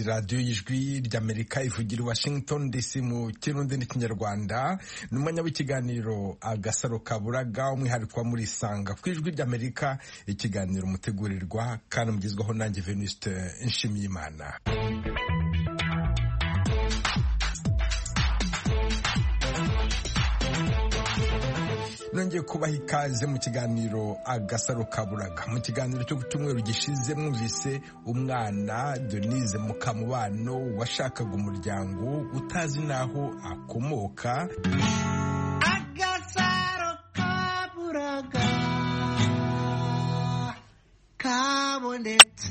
radiyo y'ijwi ry'Amerika ivugira i Washington DC mu Kirundi n'Ikinyarwanda. Ni umwanya w'ikiganiro Agasaro Kaburaga, umwihariko wa muri Sanga ku ijwi ry'Amerika, ikiganiro mutegurirwa kandi mugezwaho nanjye Venuste Nshimiyimana. Nongeye kubaha ikaze mu kiganiro Agasaro Kaburaga. Mu kiganiro cyo cyumweru gishize mwumvise umwana Denise Mukamubano washakaga umuryango utazi naho akomoka. Agasaro Kaburaga kabonetse.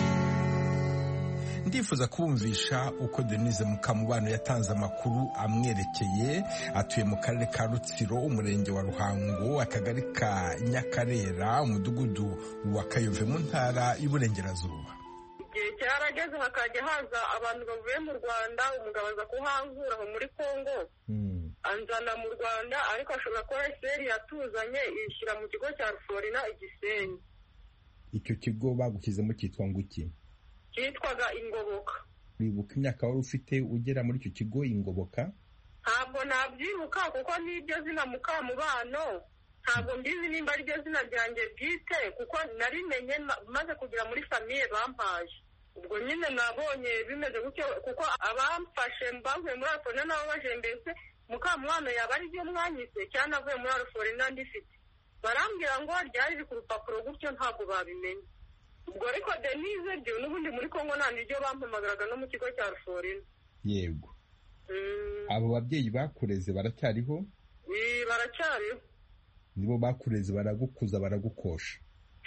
Ndifuza kubumvisha uko Denise Mukamubano yatanze amakuru amwerekeye. Atuye mu karere ka Rutsiro, umurenge wa Ruhango, akagari ka Nyakarera, umudugudu wa Kayove mu ntara y'Uburengerazuba. Igihe cyarageze hakajya haza abantu bavuye mu Rwanda, umugabo aza kuhankura aho muri Kongo, anzana mu Rwanda, ariko ashobora kuba seri yatuzanye ishyira mu kigo cya Ruforina Igisenyi. Icyo kigo bagushyizemo cyitwa ngo iki? Cyitwaga Ingoboka. Wibuka imyaka wari ufite ugera muri icyo kigo Ingoboka? Ntabwo nabyibuka kuko n'iryo zina Mukamubano ntabwo mbizi nimba ari ryo zina ryanjye bwite, kuko narimenye maze kugera muri famiye bampaye. Ubwo nyine nabonye bimeze gutyo, kuko abamfashe mbavuye muri Arforina nabo baje mbese Mukamubano yaba ari ryo mwanyise cyangwa avuye muri Arforina ndifite. Barambwira ngo ryari riri ku rupapuro gutyo, ntabwo babimenye. Ubwo ariko Denise byo n'ubundi muri Kongo nta niryo bampamagaraga no mu kigo cya Ruforina. Yego. Abo babyeyi bakureze baracyariho? Baracyariho. Nibo bakureze, baragukuza, baragukosha?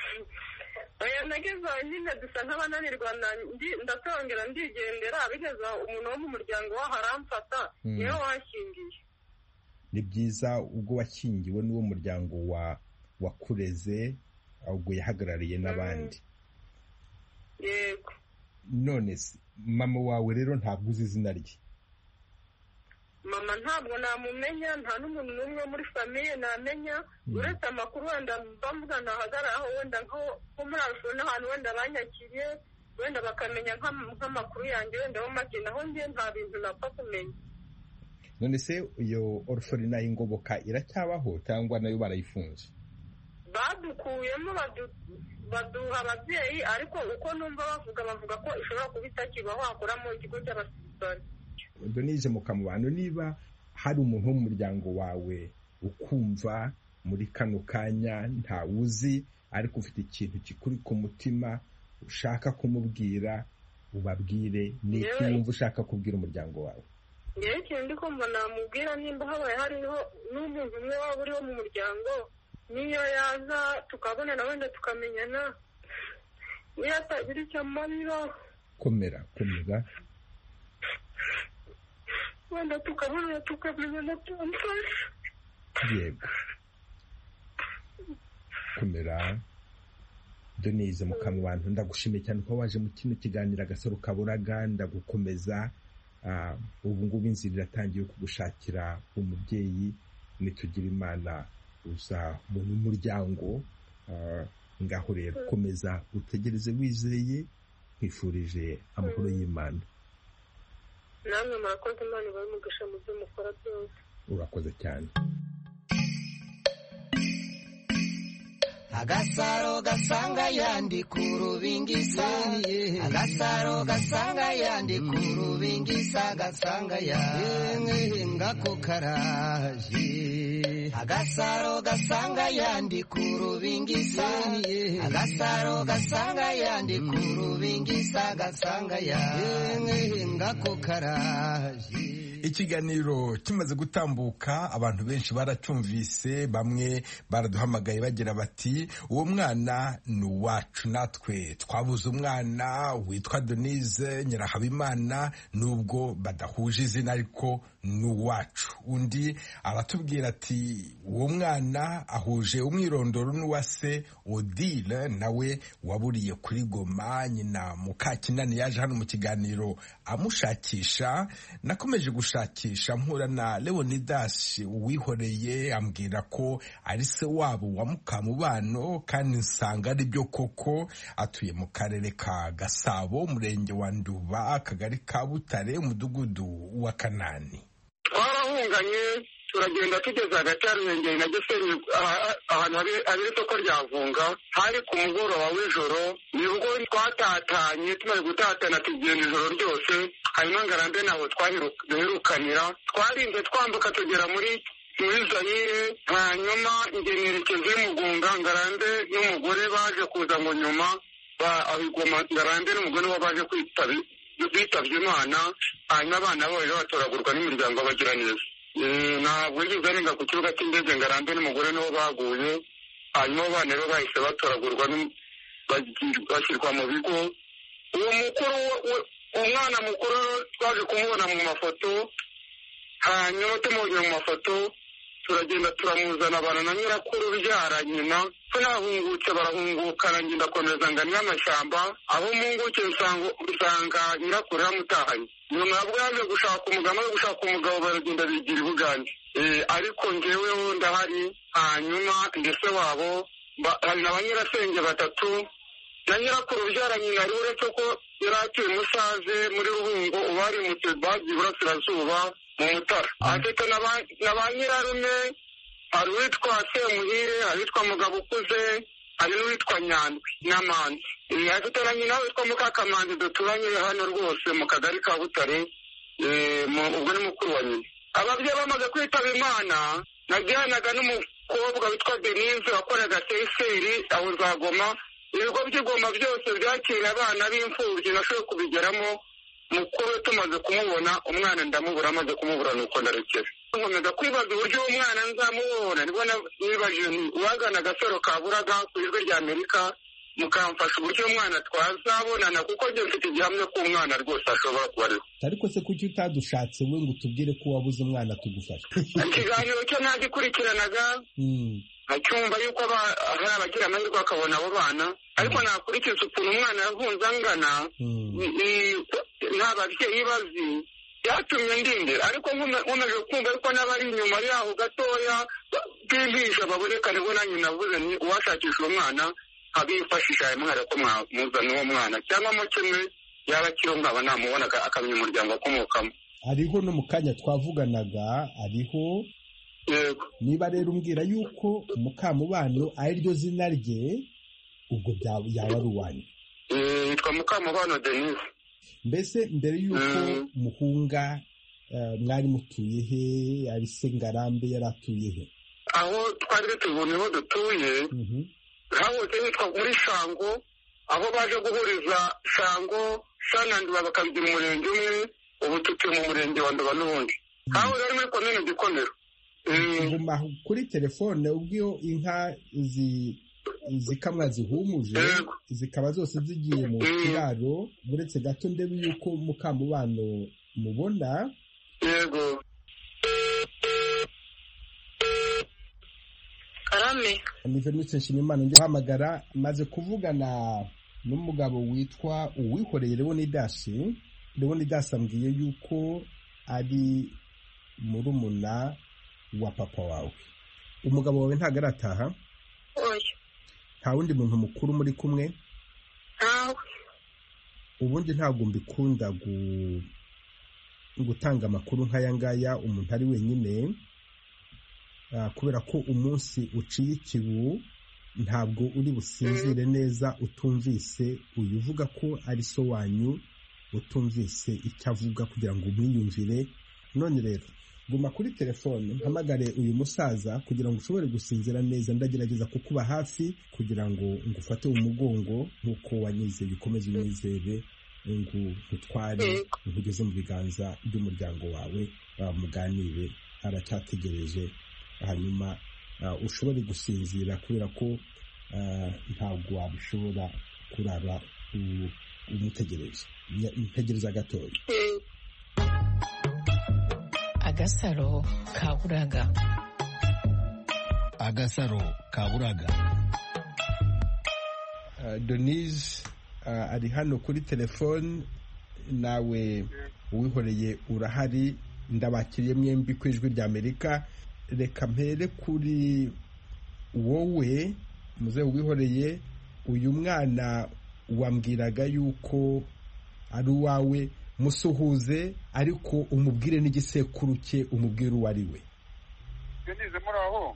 Oya, nageze nyine dusa nk'abananirwa, ndatongera ndigendera, bigeze umuntu wo mu muryango waho aramfata, niwe washyingiye. Ni byiza ubwo washyingiwe n'uwo muryango wakureze, ahubwo yahagarariye n'abandi. Yego. None mama wawe rero ntabwo uzi izina rye? Mama ntabwo namumenya, nta n'umuntu n'umwe muri famiye namenya, uretse amakuru wenda bavuga ntahagararaho, wenda nko muri Arforina ahantu wenda banyakiriye, wenda bakamenya nk'amakuru yanjye wenda bo make, naho njye nta bintu napfa kumenya. None se iyo Orforina y'Ingoboka iracyabaho cyangwa nayo barayifunze? Badukuyemo baduha ababyeyi, ariko uko numva bavuga ko ishobora kuba itakibaho, hakoramo ikigo cy'abasirikare. Denise Mukamubano, niba hari umuntu wo mu muryango wawe ukumva muri kano kanya ntawuzi, ariko ufite ikintu kikuri ku mutima ushaka kumubwira, ubabwire. Ni iki wumva ushaka kubwira umuryango wawe? Ngewe ikintu ndi kumva namubwira, nimba habaye hariho n'umuntu umwe waba uriho mu muryango, niyo yaza tukabonana wenda tukamenyana, niyo atagira icyo amarira, komera wenda tukabonana tukamenyana tumfashe. Yego, komera. Denise Mukamubano, ndagushimiye cyane ko waje mu kino kiganiro Agasaro Kaburaga, ndagukomeza. Ubu ngubu inzira iratangiye kugushakira umubyeyi, nitugira Imana uzabona umuryango. Ngaho rero komeza utegereze wizeye, nkwifurije amahoro y'Imana. Namwe murakoze, Imana ibahe umugisha mu byo mukora byose. Urakoze cyane. Agasaro gasanga yandi ku rubingisa, Agasaro gasanga yandi ku rubingisa, gasanga yandi ngako karaje. Agasaro gasanga yandi ku rubingisa, Agasaro gasanga yandi ku rubingisa, gasanga yandi ngako karaje. Ikiganiro kimaze gutambuka, abantu benshi baracyumvise, bamwe baraduhamagaye bagira bati uwo mwana ni uwacu, natwe twabuze umwana witwa Denise Nyirahabimana, nubwo badahuje izina ariko n'uwacu. Undi aratubwira ati uwo mwana ahuje umwirondoro n'uwa se Odile nawe waburiye kuri Goma. Nyina Mukakinani yaje hano mu kiganiro amushakisha. Nakomeje gushakisha mpura na Leonidas Uwihoreye ambwira ko ari se wabo wa Mukamubano, kandi nsanga ari byo koko. Atuye mu karere ka Gasabo, umurenge wa Nduba, akagari ka Butare, umudugudu wa Kanani. Twarahunganye turagenda tugeze hagati ya Ruhengeri na Gisenyi, ahantu hari isoko rya Vunga. Hari ku mugoroba w'ijoro nibwo twatatanye, tumaze gutatana tugenda ijoro ryose. Hanyuma Ngarambe naho twaherukanira, twarinze twambuka tugera muri Zaire. Hanyuma ingenerekezi y'Umugunga, Ngarambe n'umugore baje kuza ngo nyuma abigoma. Ngarambe n'umugore we baje bitavye Imana. Hanyuma abana babo batoragurwa n'imiryango y'abagiraneza. Ntabwo yigeze arenga ku kibuga cy'indege. Ngarambe n'umugore nibo baguye. Hanyuma abana rero bahise batoragurwa bashyirwa mu bigo. Uwo mukuru, umwana mukuru twaje kumubona mu mafoto. Hanyuma tumubonye mu mafoto turagenda turamuzana, abana na nyirakuru byara nyina. Tunahungutse barahungukana, ngenda komeza ngana amashyamba. Aho munguke usanga nyirakuru yamutahanye. Nyuma yabwo yaje gushaka umugabo baragenda bigira i Bugande. Ariko njyeweho ndahari. Hanyuma ndetse wabo hari na banyirasenge batatu. Na nyirakuru byara nyina ari uretse ko yari atuye Musaze muri Ruhungo, ubu ari mu Bagiye Iburasirazuba mu Mutara. Afite na ba nyirarume, hari uwitwa Semuhire, hari uwitwa Mugabo Ukuze, hari n'uwitwa Nyandwi n'Amanzi. Afite na nyina witwa Mukakamanzi, duturanye hano rwose mu kagari ka Butare, ubwo ni mukuru wa nyina. Ababyeyi bamaze kwitaba Imana, najyanaga n'umukobwa witwa Denise wakoraga Seyiseri aho za Goma. Ibigo by'Igoma byose byakira abana b'imfubyi, nashoboye kubigeramo. Mukuru tumaze kumubona, umwana ndamubura, amaze kumubura nuko ndarekera. Nkomeza kwibaza uburyo umwana nzamubona. Nibwo nibajije uwagana Agasaro ka Buraga ku ijwi rya Amerika mukamfasha uburyo umwana twazabonana, kuko njye mfite igihamya ko umwana rwose ashobora kuba ariho. Ariko se kuki utadushatse we ngo utubwire ko wabuze umwana tugufasha? Ikiganiro cyo nagikurikiranaga acyumva yuko hari abagira amahirwe bakabona abo bana, ariko nakurikiza ukuntu umwana yavunze angana, nta babyeyi bazi, byatumye ndindira. Ariko nkomeje kumva yuko n'abari inyuma yaho gatoya b'impinja baboneka, nibwo nanjye navuze ni uwashakisha uwo mwana abifashisha ayo mwana ko mwamuzana uwo mwana, cyangwa mo kimwe yaba akiriho nkaba namubona akamenya umuryango akomokamo. Ariho no mu kanya twavuganaga ariho. Yego. Niba rero umbwira yuko Mukamubano ari ryo zina rye, ubwo yaba ari uwanyu? Yitwa Mukamubano Denise. Mbese mbere yuko muhunga mwari mutuye he? Ari se Ngarambe yari atuye he? Aho twari tubonye aho dutuye, hahoze hitwa muri Shango, aho baje guhuriza Shango, Shananduba bakabigira umurenge umwe. Ubu tutuye mu murenge wa Nduba n'ubundi. Hahoze ari muri komine Gikomero. Nguma kuri telefone ubwo inka zikamwa zihumuje, zikaba zose zigiye mu kiraro. Buretse gato ndebe yuko Mukamubano mubona. Yego. Karame. Ni Venus Nshimiyimana nje hamagara, maze kuvugana n'umugabo witwa Uwihoreye Leonidas ambwiye yuko ari murumuna wa papa wawe. Umugabo wawe ntago arataha? Oya. Nta wundi muntu mukuru muri kumwe? Ntawe. Ubundi ntabwo mbikunda gutanga amakuru nk'aya ngaya umuntu ari wenyine, kubera ko umunsi uciye ikibu ntabwo uri businzire neza utumvise uyu uvuga ko ari so wanyu, utumvise icyo avuga kugira ngo umwiyumvire. None rero guma kuri telefone mpamagare uyu musaza kugira ngo ushobore gusinzira neza. Ndagerageza kukuba hafi kugira ngo ngufate umugongo nk'uko wanyizeye, ukomeze unyizere, ngutware nkugeze mu biganza by'umuryango wawe, muganire. Aracyategereje, hanyuma ushobore gusinzira kubera ko ntabwo wabishobora kurara umutegereje. Ntegereza gatoya. agasaro kaburaga. Agasaro kaburaga. Denise ari hano kuri telefone, nawe uwihoreye urahari, ndabakiriye mwembi ku ijwi rya Amerika. Reka mpere kuri wowe muze uwihoreye. Uyu mwana wambwiraga yuko ari uwawe, musuhuze ariko umubwire n'igisekuru cye, umubwire uwo ari we. Denise muraho?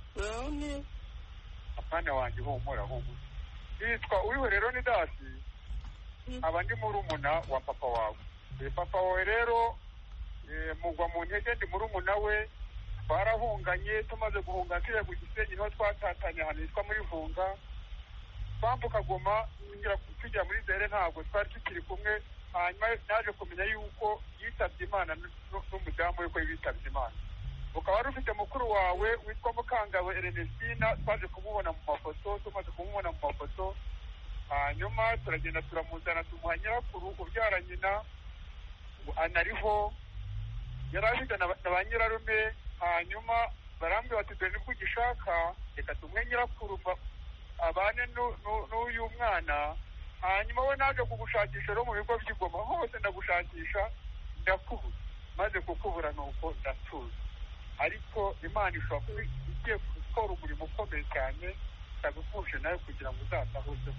Apana wanjye humura. Yitwa Uwihorero ni Dasi, abandi murumuna wa papa wawe. Papa wawe rero mugwa mu ntege, ndi murumuna we, twarahunganye, tumaze guhunga tujya ku Gisenyi, niho twatatanye ahantu hitwa muri Vunga. Twambuka Goma tujya muri Zere, ntabwo twari tukiri kumwe. Hanyuma naje kumenya yuko yitabye Imana n'umudamu we ko yitabye Imana. Ukaba wari ufite mukuru wawe witwa Mukangabo Ernestina, twaje kumubona mu mafoto, tumaze kumubona mu mafoto. Hanyuma turagenda turamuzana, tumuha nyirakuru ubyara nyina, anariho yari afite na ba nyirarume. Hanyuma barambwira bati dore nibwo ugishaka, reka tumwe nyirakuru abane n'uyu mwana. Hanyuma we naje kugushakisha rero mu bigo by'Igoma hose, ndagushakisha ndakubura, maze kukubura nuko ndatuza. Ariko Imana ishobora kuba igiye gukora umurimo ukomeye cyane, itagufushe nawe kugira ngo uzatahuze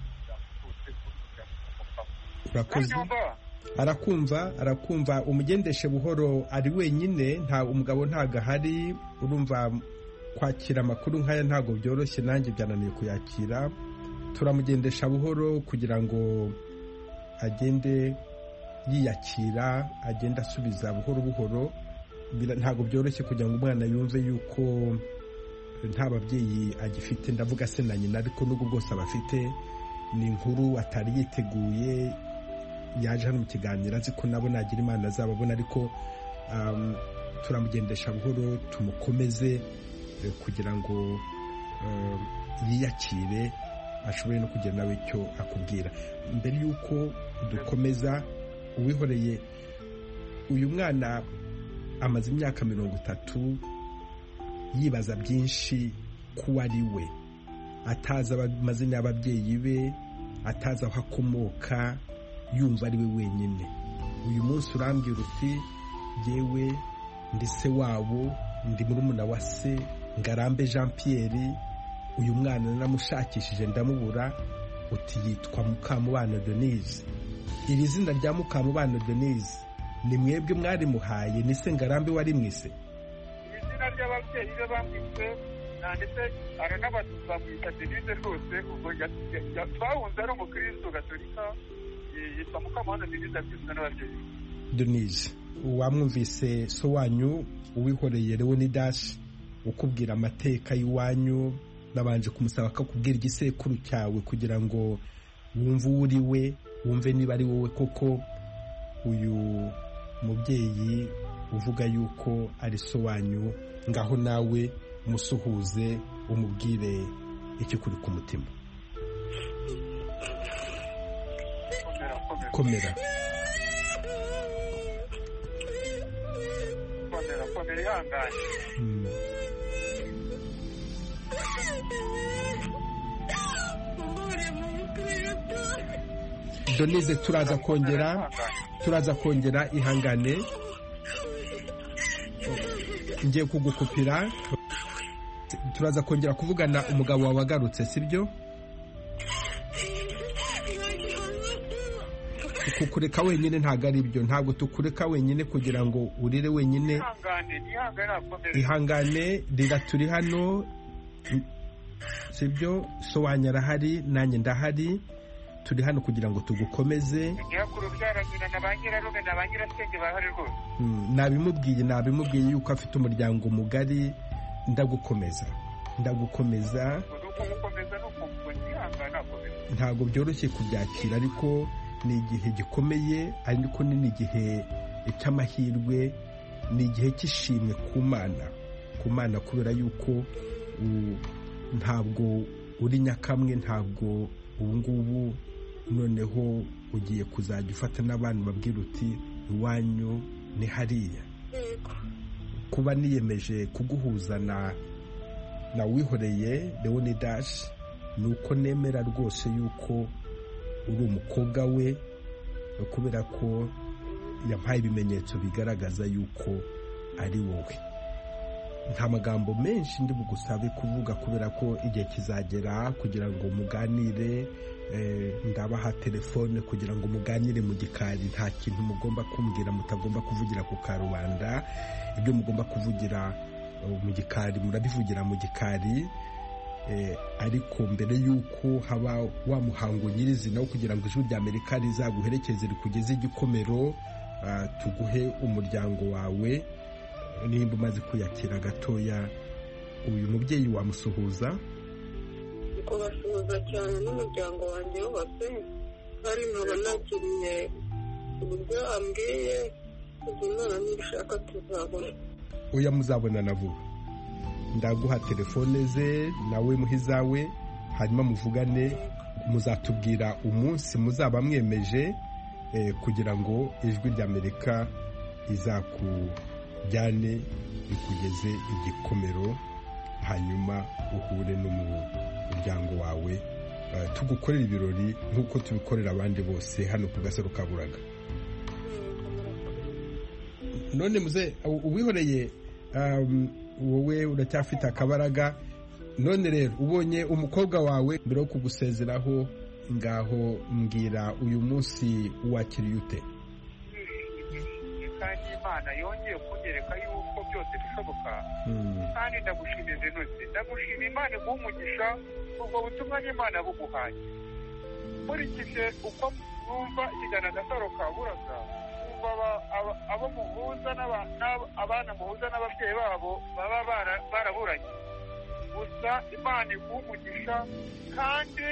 urakoze. Arakumva umugendeshe buhoro, ari wenyine, nta umugabo ntagahari. Urumva kwakira amakuru nk'aya ntago byoroshye, nanjye byananiye kuyakira. Turamugendesha buhoro kugira ngo agende yiyakira, agende asubiza buhoro buhoro. Ntago byoroshye kugira ngo umwana yumve yuko nta babyeyi agifite, ndavuga se na nyina, ariko n'ubwo bwose abafite. Ni inkuru atari yiteguye, yaje hano mu kiganiro azi ko nabo nagira Imana azababona, ariko turamugendesha buhoro, tumukomeze kugira ngo yiyakire, ashobore no kugira nawe icyo akubwira. Mbere y'uko dukomeza, Uwihoreye, uyu mwana amaze imyaka 30 yibaza byinshi ku ari we, atazi amazina y'ababyeyi be, atazi aho akomoka, yumva ari we wenyine. Uyu munsi urambwira uti yewe ndi se wabo, ndi murumuna wa se Ngarambe Jean Pierre. Uyu mwana namushakishije ndamubura, uti yitwa Mukamubano Denise. Iri zina rya Mukamubano Denise ni mwebwe mwari muhaye, ni se Ngarambe wari mwise? Izina ry'ababyeyi be bamwise, ndetse aranabatuza mwita Denise rwose. ubwo twahunze ari umukristo gatolika, yitwa Mukamubano Denise, abyizwe n'ababyeyi. Denise, wamwumvise so wanyu Uwihoreye Leonidas ukubwira amateka y'iwanyu, nabanje kumusaba ko kubwira igisekuru cyawe kugira ngo wumve uri we, wumve niba ari wowe koko uyu mubyeyi uvuga yuko ari so wanyu. Ngaho nawe musuhuze, umubwire ikikuri ku mutima. Komera. Denise, turaza kongera ihangane, ngiye kugukupira. Turaza kongera kuvugana, umugabo wawe agarutse, sibyo? Kukureka wenyine ntago ari byo, ntabwo tukureka wenyine kugira ngo urire wenyine. Ihangane, rira, turi hano, sibyo? So wanyu arahari, nanjye ndahari, turi hano kugira ngo tugukomeze. Nabimubwiye yuko afite umuryango mugari. Ndagukomeza. Ntabwo byoroshye kubyakira, ariko ni igihe gikomeye, ariko ni igihe cy'amahirwe, ni igihe cy'ishimwe ku Mana, kubera yuko ntabwo uri nyakamwe, ntabwo ubu ngubu noneho ugiye kuzajya ufata n'abantu babwira uti iwanyu ni hariya. kuba niyemeje kuguhuza na Uwihoreye Leonidas ni uko nemera rwose yuko uri umukobwa we, kubera ko yampaye ibimenyetso bigaragaza yuko ari wowe. Nta magambo menshi ndi bugusabe kuvuga kubera ko igihe kizagera kugira ngo muganire, ndabaha telefone kugira ngo muganire mu gikari. Nta kintu mugomba kumbwira mutagomba kuvugira ku karubanda. Ibyo mugomba kuvugira mu gikari murabivugira mu gikari, ariko mbere y'uko haba wa muhango nyirizina wo kugira ngo ijwi ry'Amerika rizaguherekeze rikugeze Igikomero, tuguhe umuryango wawe. Nimba umaze kuyakira gatoya, uyu mubyeyi wamusuhuza? kubasuhuza cyane n'umuryango wanjye wose, hari nkaba nakiriye uburyo ambwiye, ubwo Imana nibishaka tuzabona. Oya, muzabonana vuba. Ndaguha telefone ze nawe muhe izawe, hanyuma muvugane. Muzatubwira umunsi muzaba mwemeje kugira ngo ijwi ry'Amerika izakujyane ikugeze Igikomero, hanyuma uhure n'umuryango wawe, tugukorera ibirori nk'uko tubikorera abandi bose hano ku Gasaro ka Buraga. None muze Uwihoreye, wowe uracyafite akabaraga. None rero ubonye umukobwa wawe mbere yo kugusezeraho, ngaho mbwira uyu munsi wakiriye ute? kandi Imana yongeye kunyereka yuko byose bishoboka, kandi ndagushimiye Venuste, ndagushima Imana iguha umugisha, ubwo butumwa n'Imana buguhaye. Nkurikije uko numva ikiganiro Gasaro ka Buraga, abo muhuza abana muhuza n'ababyeyi babo baba baraburanye, gusa Imana iguha umugisha, kandi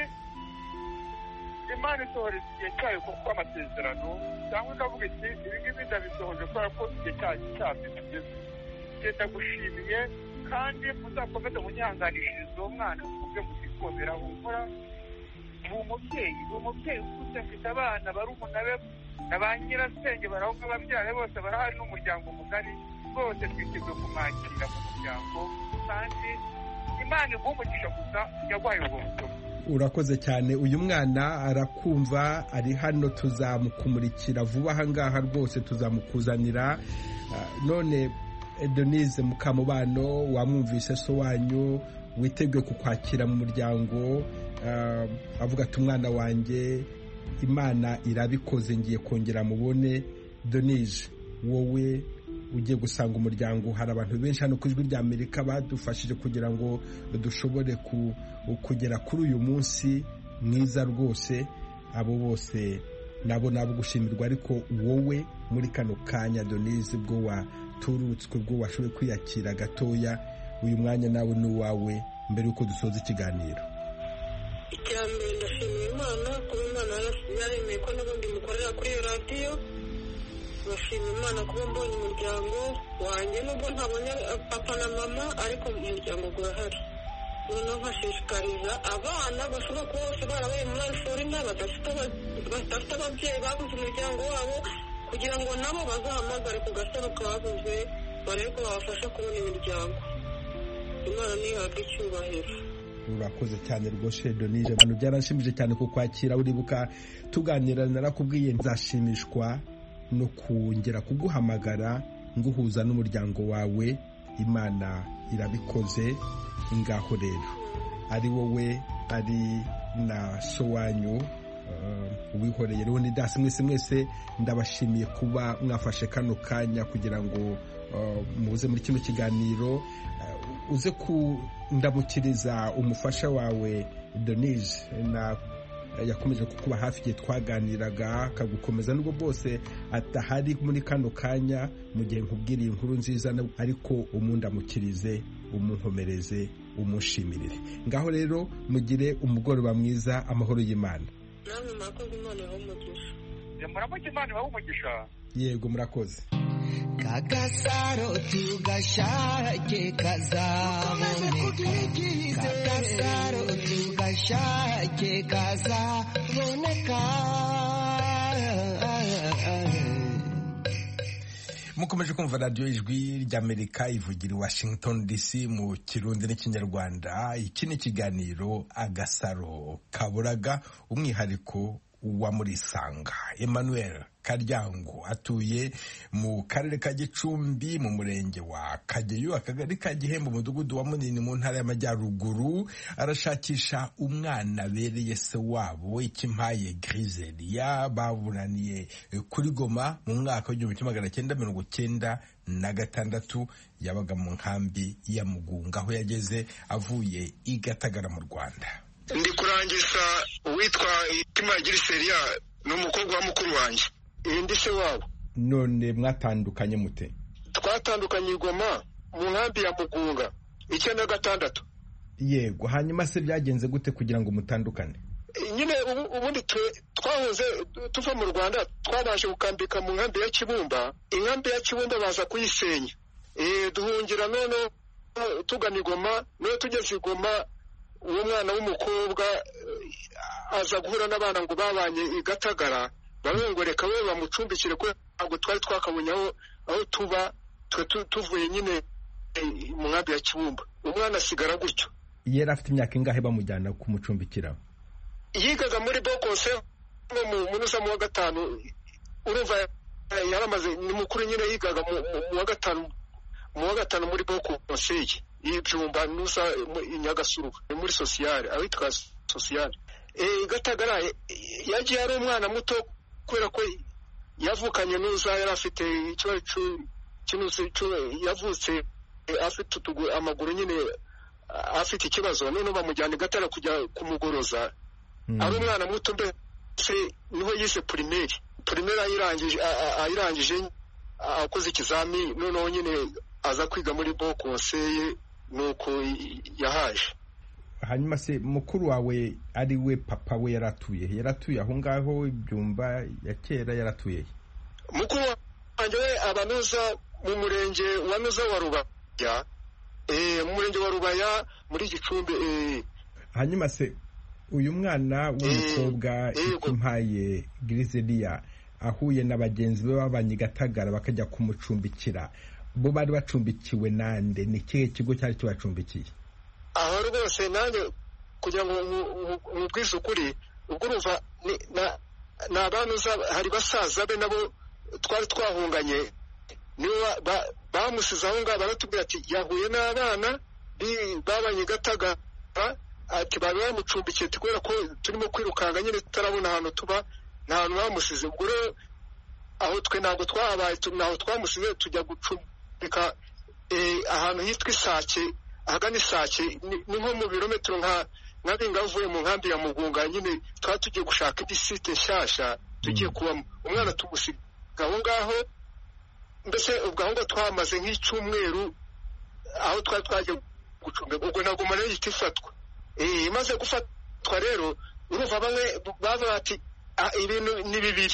Imana isohoreza igihe cyayo kuko amasezerano, cyangwa ikavuga iti ibi ngibi ndabisohoje kubera ko igihe cyabyo kigeze. Ndagushimiye, kandi muzakomeze munyihanganishirize uwo mwana muvuge mugikomera humura. Ni umubyeyi ukuze, mfite abana barumuna be na ba nyirasenge baraho nk'ababyara bose barahari n'umuryango mugari, bose twiteguye kumwakira mu muryango, kandi Imana iguha umugisha gusa yaguhaye ubwo butumwa. Urakoze cyane. Uyu mwana arakumva, ari hano, tuzamukumurikira vuba aha ngaha rwose, tuzamukuzanira. None Denise Mukamubano, wamwumvise so wanyu witeguye kukwakira mu muryango, avuga ati umwana wanjye Imana irabikoze, ngiye kongera mubone. Denise, wowe ugiye gusanga umuryango, hari abantu benshi hano ku ijwi ry'Amerika badufashije kugira ngo dushobore kugera kuri uyu munsi mwiza rwose. Abo bose nabo gushimirwa, ariko wowe muri kano kanya Denise, bwo waturutswe, bwo washoboye kwiyakira gatoya, uyu mwanya nawe ni uwawe mbere y'uko dusoza ikiganiro. Icya mbere ndashimira Imana kuba Imana yaremeye ko n'ubundi mukorera kuri iyo radiyo. Ndashimira Imana kuba mbonye umuryango wanjye, nubwo ntabonye papa na mama, ariko umuryango urahari. Noneho nkashishikariza abana bashobora kuba bose barabaye muri Ariforina, badafite ababyeyi babuze umuryango wabo, kugira ngo nabo bazahamagare ku Gasaro kabuze, barebe ko babafasha kubona imiryango. Imana ntihabwe icyubahiro. Urakoze cyane rwose Denise, abantu byaranshimije cyane kukwakira. Uribuka tuganira, narakubwiye nzashimishwa no kongera kuguhamagara nguhuza n'umuryango wawe. Imana irabikoze. Ngaho rero, ari wowe, ari na so wanyu Uwihoreye Leonidas, mwese ndabashimiye kuba mwafashe kano kanya kugira ngo muze muri kino kiganiro. Uze kundamukiriza umufasha wawe Denise, yakomeje kukuba hafi igihe twaganiraga, akagukomeza nubwo bwose atahari muri kano kanya mu gihe nkubwiriye inkuru nziza, ariko umundamukirize, umunkomereze, umushimirire. Ngaho rero mugire umugoroba mwiza, amahoro y'Imana. Namwe murakoze, Imana ibahe umugisha. Muramuke, Imana ibahe umugisha. Yego, murakoze. Kagasaro tugashake kazaboneka, Kagasaro tugashake kazaboneka. mukomeje kumva radiyo ijwi ry'Amerika ivugira i Washington DC mu Kirundi n'Ikinyarwanda. Iki ni ikiganiro Agasaro Kaburaga, umwihariko wa Murisanga. Emmanuel Karyango atuye mu karere ka Gicumbi mu murenge wa Kageyo, akagari ka Gihembe, umudugudu wa Munini mu ntara y'Amajyaruguru. Arashakisha umwana bereye se wabo Ikimpaye Grizelia baburaniye kuri Goma mu mwaka w'1996. Yabaga mu nkambi ya Mugunga aho yageze avuye i Gatagara mu Rwanda. Ndi kurangiza uwitwa Ikimpaye Grizelia ni umukobwa wa mukuru wanjye, ndi se wabo. None mwatandukanye mute? Twatandukanye i Goma mu nkambi ya Mugunga 1996. Yego, hanyuma se byagenze gute kugira ngo mutandukane? Nyine ubundi twahoze tuva mu Rwanda, twabashe gukambika mu nkambi ya Kibumba. Inkambi ya Kibumba baza kuyisenya, duhungira none tugana i Goma. None tugeze i Goma, uwo mwana w'umukobwa aza guhura n'abana ngo babanye i Gatagara, barongoreka we bamucumbikire ko ntabwo twari twakabonye aho tuba, tuvuye nyine mu nkambi ya Kibumba. Umwana asigara gutyo. Yari afite imyaka ingahe bamujyana kumucumbikira? Yigaga muri Bokose mu munusa mu wa gatanu. Urumva yaramaze, ni mukuru nyine, yigaga mu wa gatanu muri Bokose y'Ibyumba nusa Inyagasuru muri sociale, abitwa sociale. Gatagara yagiye ari umwana muto kubera ko yavukanye nuza, yari afite ikibazo yavutse afite amaguru nyine afite ikibazo, none bamujyana i Gatara kujya kumugoroza. Ari umwana muto, mbese niho yise primaire ayirangije akoze ikizami, noneho nyine aza kwiga muri Bokose, nuko yahaje. Hanyuma se mukuru wawe ari we papa we yaratuye aho ngaho Ibyumba ya kera, yaratuye? Mukuru wanjye we abanuza mu murenge wa Nuza wa Rubaya, mu murenge wa Rubaya muri Gicumbi. Hanyuma se uyu mwana w'umukobwa Ikimpaye Grizelia ahuye na bagenzi be babanye i Gatagara bakajya kumucumbikira, bo bari bacumbikiwe nande? Ni ikihe kigo cyari kibacumbikiye? Aho rwose nanjye kugira ngo nkubwize ukuri, ubwo urumva ni abanuza, hari basaza be nabo twari twahunganye, nibo bamusize aho ngaho. Baratubwira ati yahuye n'abana babanye i Gatagara, ati bari bamucumbikiye, kubera ko turimo kwirukanga nyine tutarabona ahantu tuba, nta hantu bamusize. Ubwo rero aho twe ntabwo twahabaye, ntaho twamusize, tujya gucumbika ahantu hitwa Isake, ahagana Isake, ni nko mu birometero nka binga uvuye mu nkambi ya Mugunga. Nyine twari tugiye gushaka indi site nshyashya tugiye kubamo. Umwana tumusiga aho ngaho, mbese ubwo aho ngaho twamaze nk'icyumweru aho twari twagiye gucumbika. Ubwo ntabwo umwana yihita ifatwa. Imaze gufatwa rero, urumva bamwe bavuga ati ibintu ni bibiri,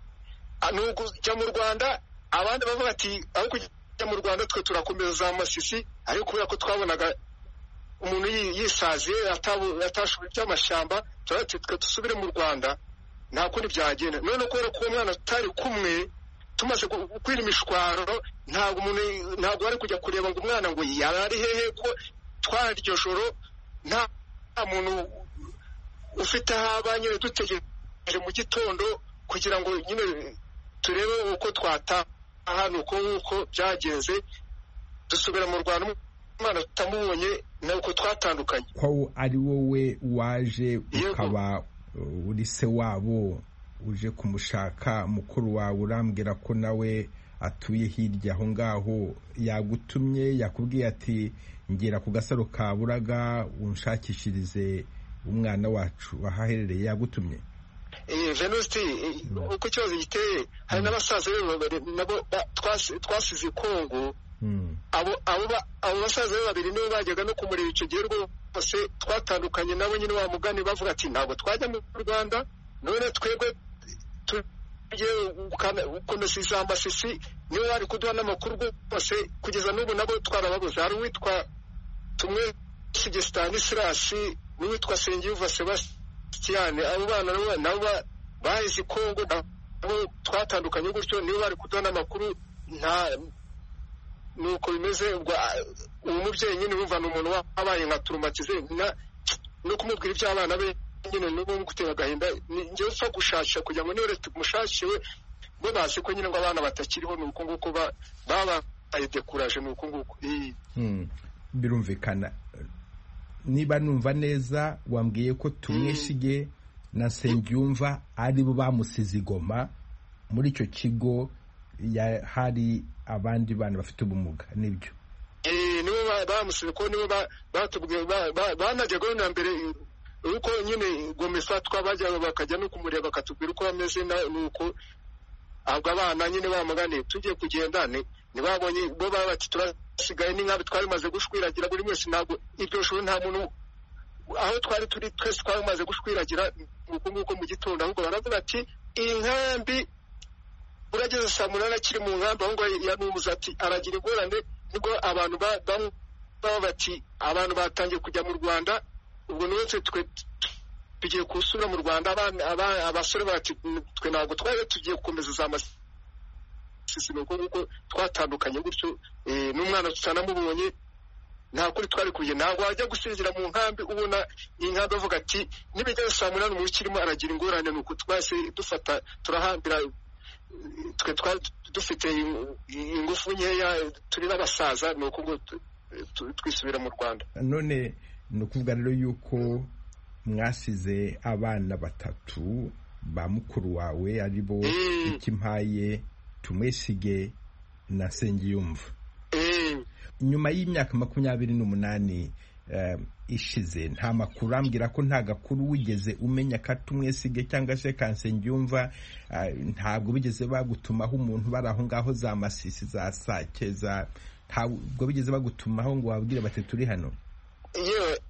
ni ukujya mu Rwanda. Abandi bavuga ati aho kujya mu Rwanda twe turakomeza za Masisi, ariko kubera ko twabonaga umuntu yisaziye atashoboye iby'amashyamba, twe dusubire mu Rwanda, nta kundi byagenda. None kubera ko uwo mwana tutari kumwe, tumaze gukwira imishwaro, ntabwo bari kujya kureba ngo umwana ngo yarari hehe, ko twari iryo joro nta muntu ufite aho aba, nyine dutegereje mu gitondo kugira ngo nyine turebe uko twataha. Nuko byagenze, dusubira mu Rwanda, umwana tutamubonye, nuko twatandukanye. Ko ari wowe waje ukaba uri se wabo, uje kumushaka mukuru wawe, urambwira ko nawe atuye hirya aho ngaho, yagutumye yakubwiye ati ngira ku Gasaro Kaburaga unshakishirize umwana wacu ahaherereye, yagutumye? Venuste, uko ikibazo giteye, hari n'abasaza be nabo twasize i Kongo. Abo basaza be babiri nibo bajyaga no kumureba icyo gihe rwose. Twatandukanye nabo nyine wa mugani, bavuga ati ntabwo twajya mu Rwanda, none twebwe tugiye gukomeza za Masisi, niwe wari kuduha n'amakuru rwose. Kugeza n'ubu nabo twarababuze. Hari uwitwa Tumwe Stanislas n'uwitwa Sengiyuva Sebastian, abo bana nabo bahise i Kongo, nabo twatandukanye gutyo, niwe bari kuduha n'amakuru nuko bimeze. uwo mubyeyi nyine wumva ni umuntu wabaye nka turumatize no kumubwira iby'abana be nyine no gutera agahinda. njyewe upfa gushakisha kugira ngo niyo leta umushakire bo bazi ko nyine ngo abana batakiriho, ni uko nguko babaye dekuraje, ni uko nguko. birumvikana. Niba numva neza, wambwiye ko Tumwesige na Nsengiyumva ari bo bamusize i Goma. Muri icyo kigo hari abandi bana bafite ubumuga, nibyo? nibo bamusize ko nibo batubwiye banajyaga na mbere uko nyine Goma ifatwa, bajya bakajya no kumureba bakatubwira uko bameze, nuko ahubwo abana nyine bamuganiye tugiye kugenda ntibabonye bo bati turasigaye n'inkambi twari maze gushwiragira buri wese. Ntabwo iryo shuri nta muntu aho twari turi twese twamaze gushwiragira nuko nguko mu gitondo, ahubwo baravuga ati iyi nkambi urageze saa munani akiri mu nkambi aho ngo yanubuza ati aragira ingorane. nibwo abantu baba bati abantu batangiye kujya mu Rwanda, ubwo n'uwese tugiye kusura mu Rwanda. abasore bati twe ntabwo twari tugiye gukomeza za masisi, nuko nguko twatandukanye gutyo. n'umwana tutanamubonye nta kuri twari kuye, ntabwo wajya gusinzira mu nkambi ubona iyi nkambi avuga ati nibigeze saa munani umuntu ukirimo aragira ingorane. nuko twase dufata turahambira, twe twari dufite ingufu nkeya, turi n'abasaza, nuko ngo twisubira mu Rwanda. None ni ukuvuga rero yuko mwasize abana 3 ba mukuru wawe, ari bo Ikimpaye, Tumwesige na Nsengiyumva. Nyuma y'imyaka 28 ishize, nta makuru ambwira ko nta gakuru wigeze umenya ka Tumwesige cyangwa se ka Nsengiyumva. Ntabwo bigeze bagutumaho umuntu bari aho ngaho za Masisi za Sake ntabwo bigeze bagutumaho ngo wabwire bati turi hano? yewe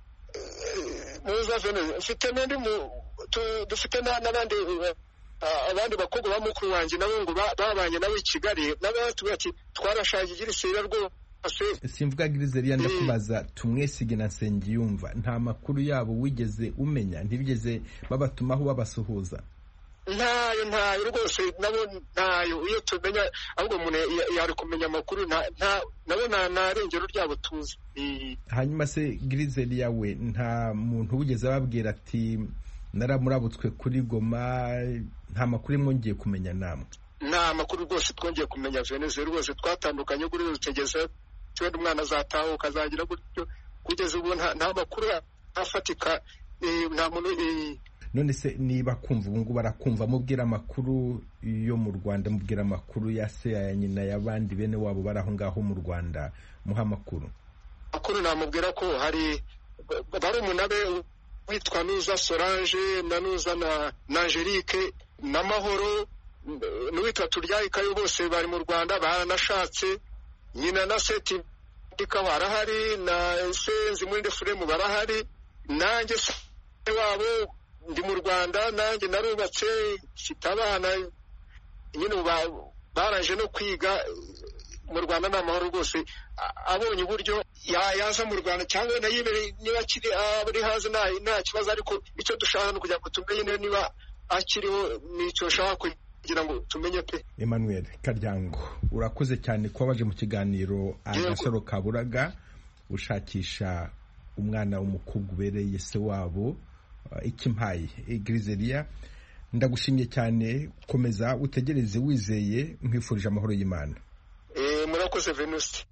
mfite n'undi dufite n'abandi abandi bakobwa ba mukuru wanjye nabo ngo babanye nawe i Kigali, n'abatubwira ati twarashaje igirisera rwose. Simvuga Girizeria, ndakubaza Tumwesige na Nsengiyumva, nta makuru yabo wigeze umenya? Ntibigeze babatumaho babasuhuza? ntayo rwose, nabo ntayo. iyo tumenya ahubwo umuntu yari kumenya amakuru, nabo nta rengero ryabo tuzi. Hanyuma se Girizeria we, nta muntu wigeze ababwira ati naramurabutswe kuri Goma? Nta makuru mwongeye kumenya namwe? Nta makuru rwose twongeye kumenya. Veneze rwose twatandukanye kuri rutegeza twende umwana azatahuka azagira gutyo, kugeza ubu nta makuru afatika, nta muntu. None se niba kumva ubu ngubu barakumva, mubwira amakuru yo mu Rwanda, mubwira amakuru ya se ya nyina y'abandi bene wabo bari aho ngaho mu Rwanda, muha amakuru. Namubwira ko hari bari umunabe witwa Nuza Solange na Nuza na Angelique na Mahoro n'uwitwa Turyayikayo, bose bari mu Rwanda baranashatse. nyina na Seti Ndika barahari, na Senzi muri Ndefuremu barahari, nanjye se wabo ndi mu Rwanda, nanjye narubatse mfite abana nyine baraje no kwiga mu Rwanda. n'amahoro rwose, abonye uburyo yaza mu Rwanda cyangwa nayibere niba kiri ari haze nta kibazo, ariko icyo dushaka no kugira ngo tumenye niba akiriho, nicyo nshaka kugira ngo tumenye pe. Emmanuel Karyango, urakoze cyane kuba waje mu kiganiro Agasaro Kaburaga ushakisha umwana w'umukobwa ubereye se wabo Ikimpaye Girizeria. Ndagushimye cyane, komeza utegereze wizeye, nkwifurije amahoro y'Imana. Murakoze Venuste.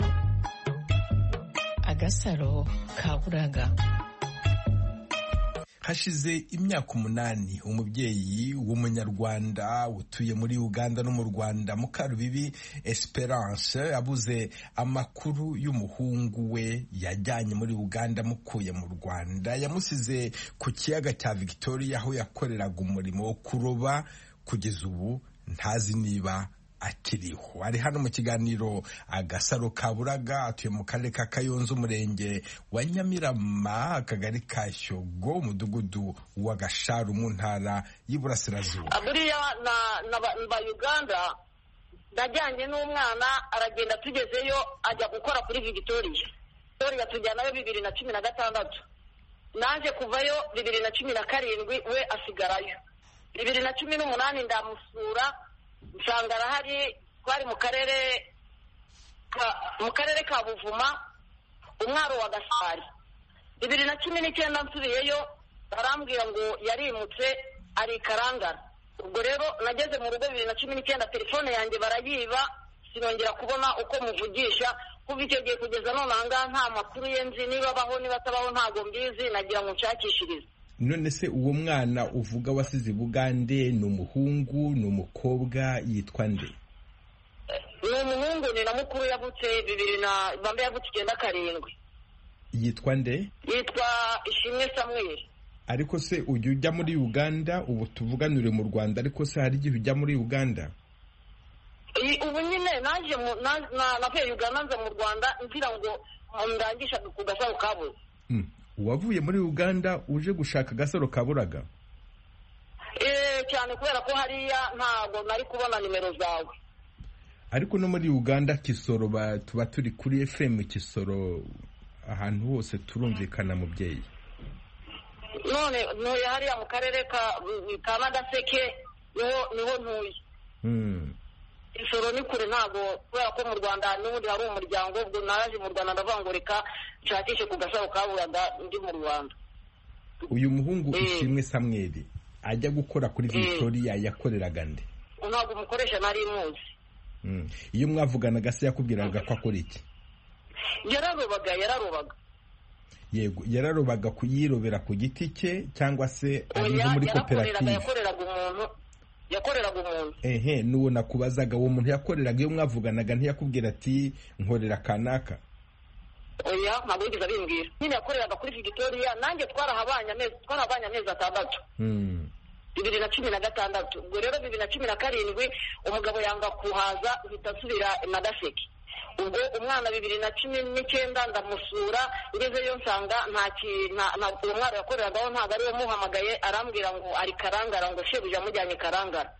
Agasaro Kaburaga. Hashize imyaka 8 umubyeyi w'umunyarwanda utuye muri Uganda no mu Rwanda, Mukarubibi Esperance, abuze amakuru y'umuhungu we yajyanye muri Uganda mukuye mu Rwanda. Yamusize ku kiyaga cya Victoria aho yakoreraga umurimo wo kuroba. Kugeza ubu ntazi niba akiriho. Ari hano mu kiganiro Agasaro Kaburaga, atuye mu karere ka Kayonza, umurenge wa Nyamirama, akagari ka Shyogo, umudugudu wa Gasharu mu ntara y'Iburasirazuba. Buriya na Uganda ndajyanye n'umwana, aragenda tugezeyo ajya gukora kuri Victoria tujyanayo 2016, naje kuvayo 2017, we asigarayo 2018. ndamusura nsanga arahari. Twari mu karere mu karere ka Buvuma umwaro wa Gasari. 2019 nsubiyeyo barambwira ngo yarimutse ari Karangara. Ubwo rero nageze mu rugo 2019 telefone yanjye barayiba, sinongera kubona uko muvugisha. Kuva icyo gihe kugeza none ahangaha nta makuru yenzi, niba baho niba atabaho ntago mbizi, nagira ngo nshakishirize. None se uwo mwana uvuga wasize Bugande ni umuhungu ni umukobwa yitwa nde? Ni umuhungu, ni na mukuru, yavutse 1997. Yitwa nde? Yitwa Ishimwe Samuel. Ariko se ujya muri Uganda? Ubu tuvuganire mu Rwanda, ariko se hari igihe ujya muri Uganda? Ubu nyine naje navuye Uganda nza mu Rwanda ngira ngo ndangisha ku Gasaro Kabuze. Wavuye muri Uganda uje gushaka Gasaro Kaburaga? Cyane kubera ko hariya ntago nari kubona nimero zawe. Ariko no muri Uganda Kisoro tuba turi kuri FM Kisoro, ahantu hose turumvikana mubyeyi. None ntuye hariya mu karere ka Nagaseke, niho ntuye. Kisoro ni kure, ntago kubera ko mu Rwanda n'ubundi hari umuryango, ubwo naraje mu Rwanda ndavuga ngo reka nshakishe ku Gasaro Kaburaga ndi mu Rwanda. Uyu muhungu Ishimwe Samuel ajya gukora kuri Victoria yakoreraga nde? Ntago umukoresha nari muzi. Iyo mwavuganaga se yakubwiraga ko akora iki? Yararobaga. Yego, yararobaga kuyirobera ku giti cye cyangwa se ari muri koperative? Yakoreraga umuntu. Nuwo nakubazaga, uwo muntu yakoreraga iyo mwavuganaga ntiyakubwira ati nkorera kanaka? Oya, ntabwo yigeze abimbwira. Nyine yakoreraga kuri Victoria, nanjye twarahabanye amezi 6. 2016. Ubwo rero 2017 umugabo yanga kuhaza, uhita asubira Nagaseke. Ubwo umwana 2019 ndamusura, ngezeyo nsanga nta uwo mwana yakoreragaho ntabwo ari we muhamagaye, arambwira ngo ari Karangara, ngo shebuja amujyanye Karangara.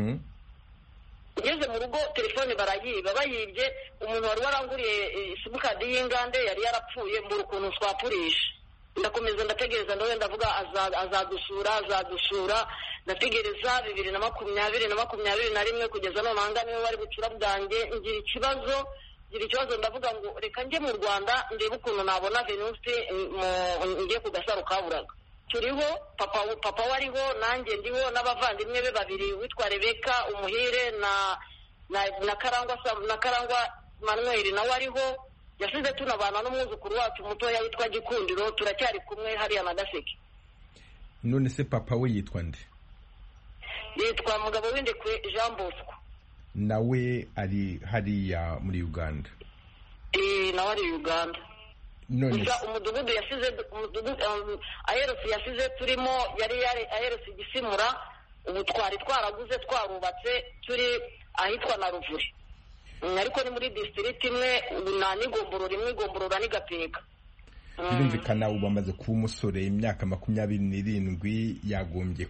Ngeze mu rugo telefone barayiba, bayibye umuntu wari waranguriye simukadi y'Ingande yari yarapfuye, mbura ukuntu twapurisha. Ndakomeza ndategereza, ndavuga azadusura, ndategereza 2021 kugeza none anga niwe wari bucura bwanjye. Ngira ikibazo ndavuga ngo reka njye mu Rwanda ndebe ukuntu nabona Venuste ngiye ku Gasaro Kaburaga. Turiho papa wariho, nanjye ndiho, n'abavandimwe be babiri witwa Rebeka Umuhire na Karangwa Manuel nawe ariho. Yasize tunabana n'umwuzukuru wacu mutoya witwa Gikundiro, turacyari kumwe hariya Nagaseke. None se papa we yitwa nde? Yitwa Mugabo Windekwe Jean Bosco. Nawe ari hariya muri Uganda? Nawe ari Uganda. None umudugudu yasize aherosi yasize turimo yari aherosi Gisimura. Ubu twaraguze twarubatse turi ahitwa na Ruvuri, ariko ni muri district imwe na Nigomboro rimwe, Igomborora ni Gapeka. Birumvikana ubu amaze kuba umusore, imyaka 27, yagombye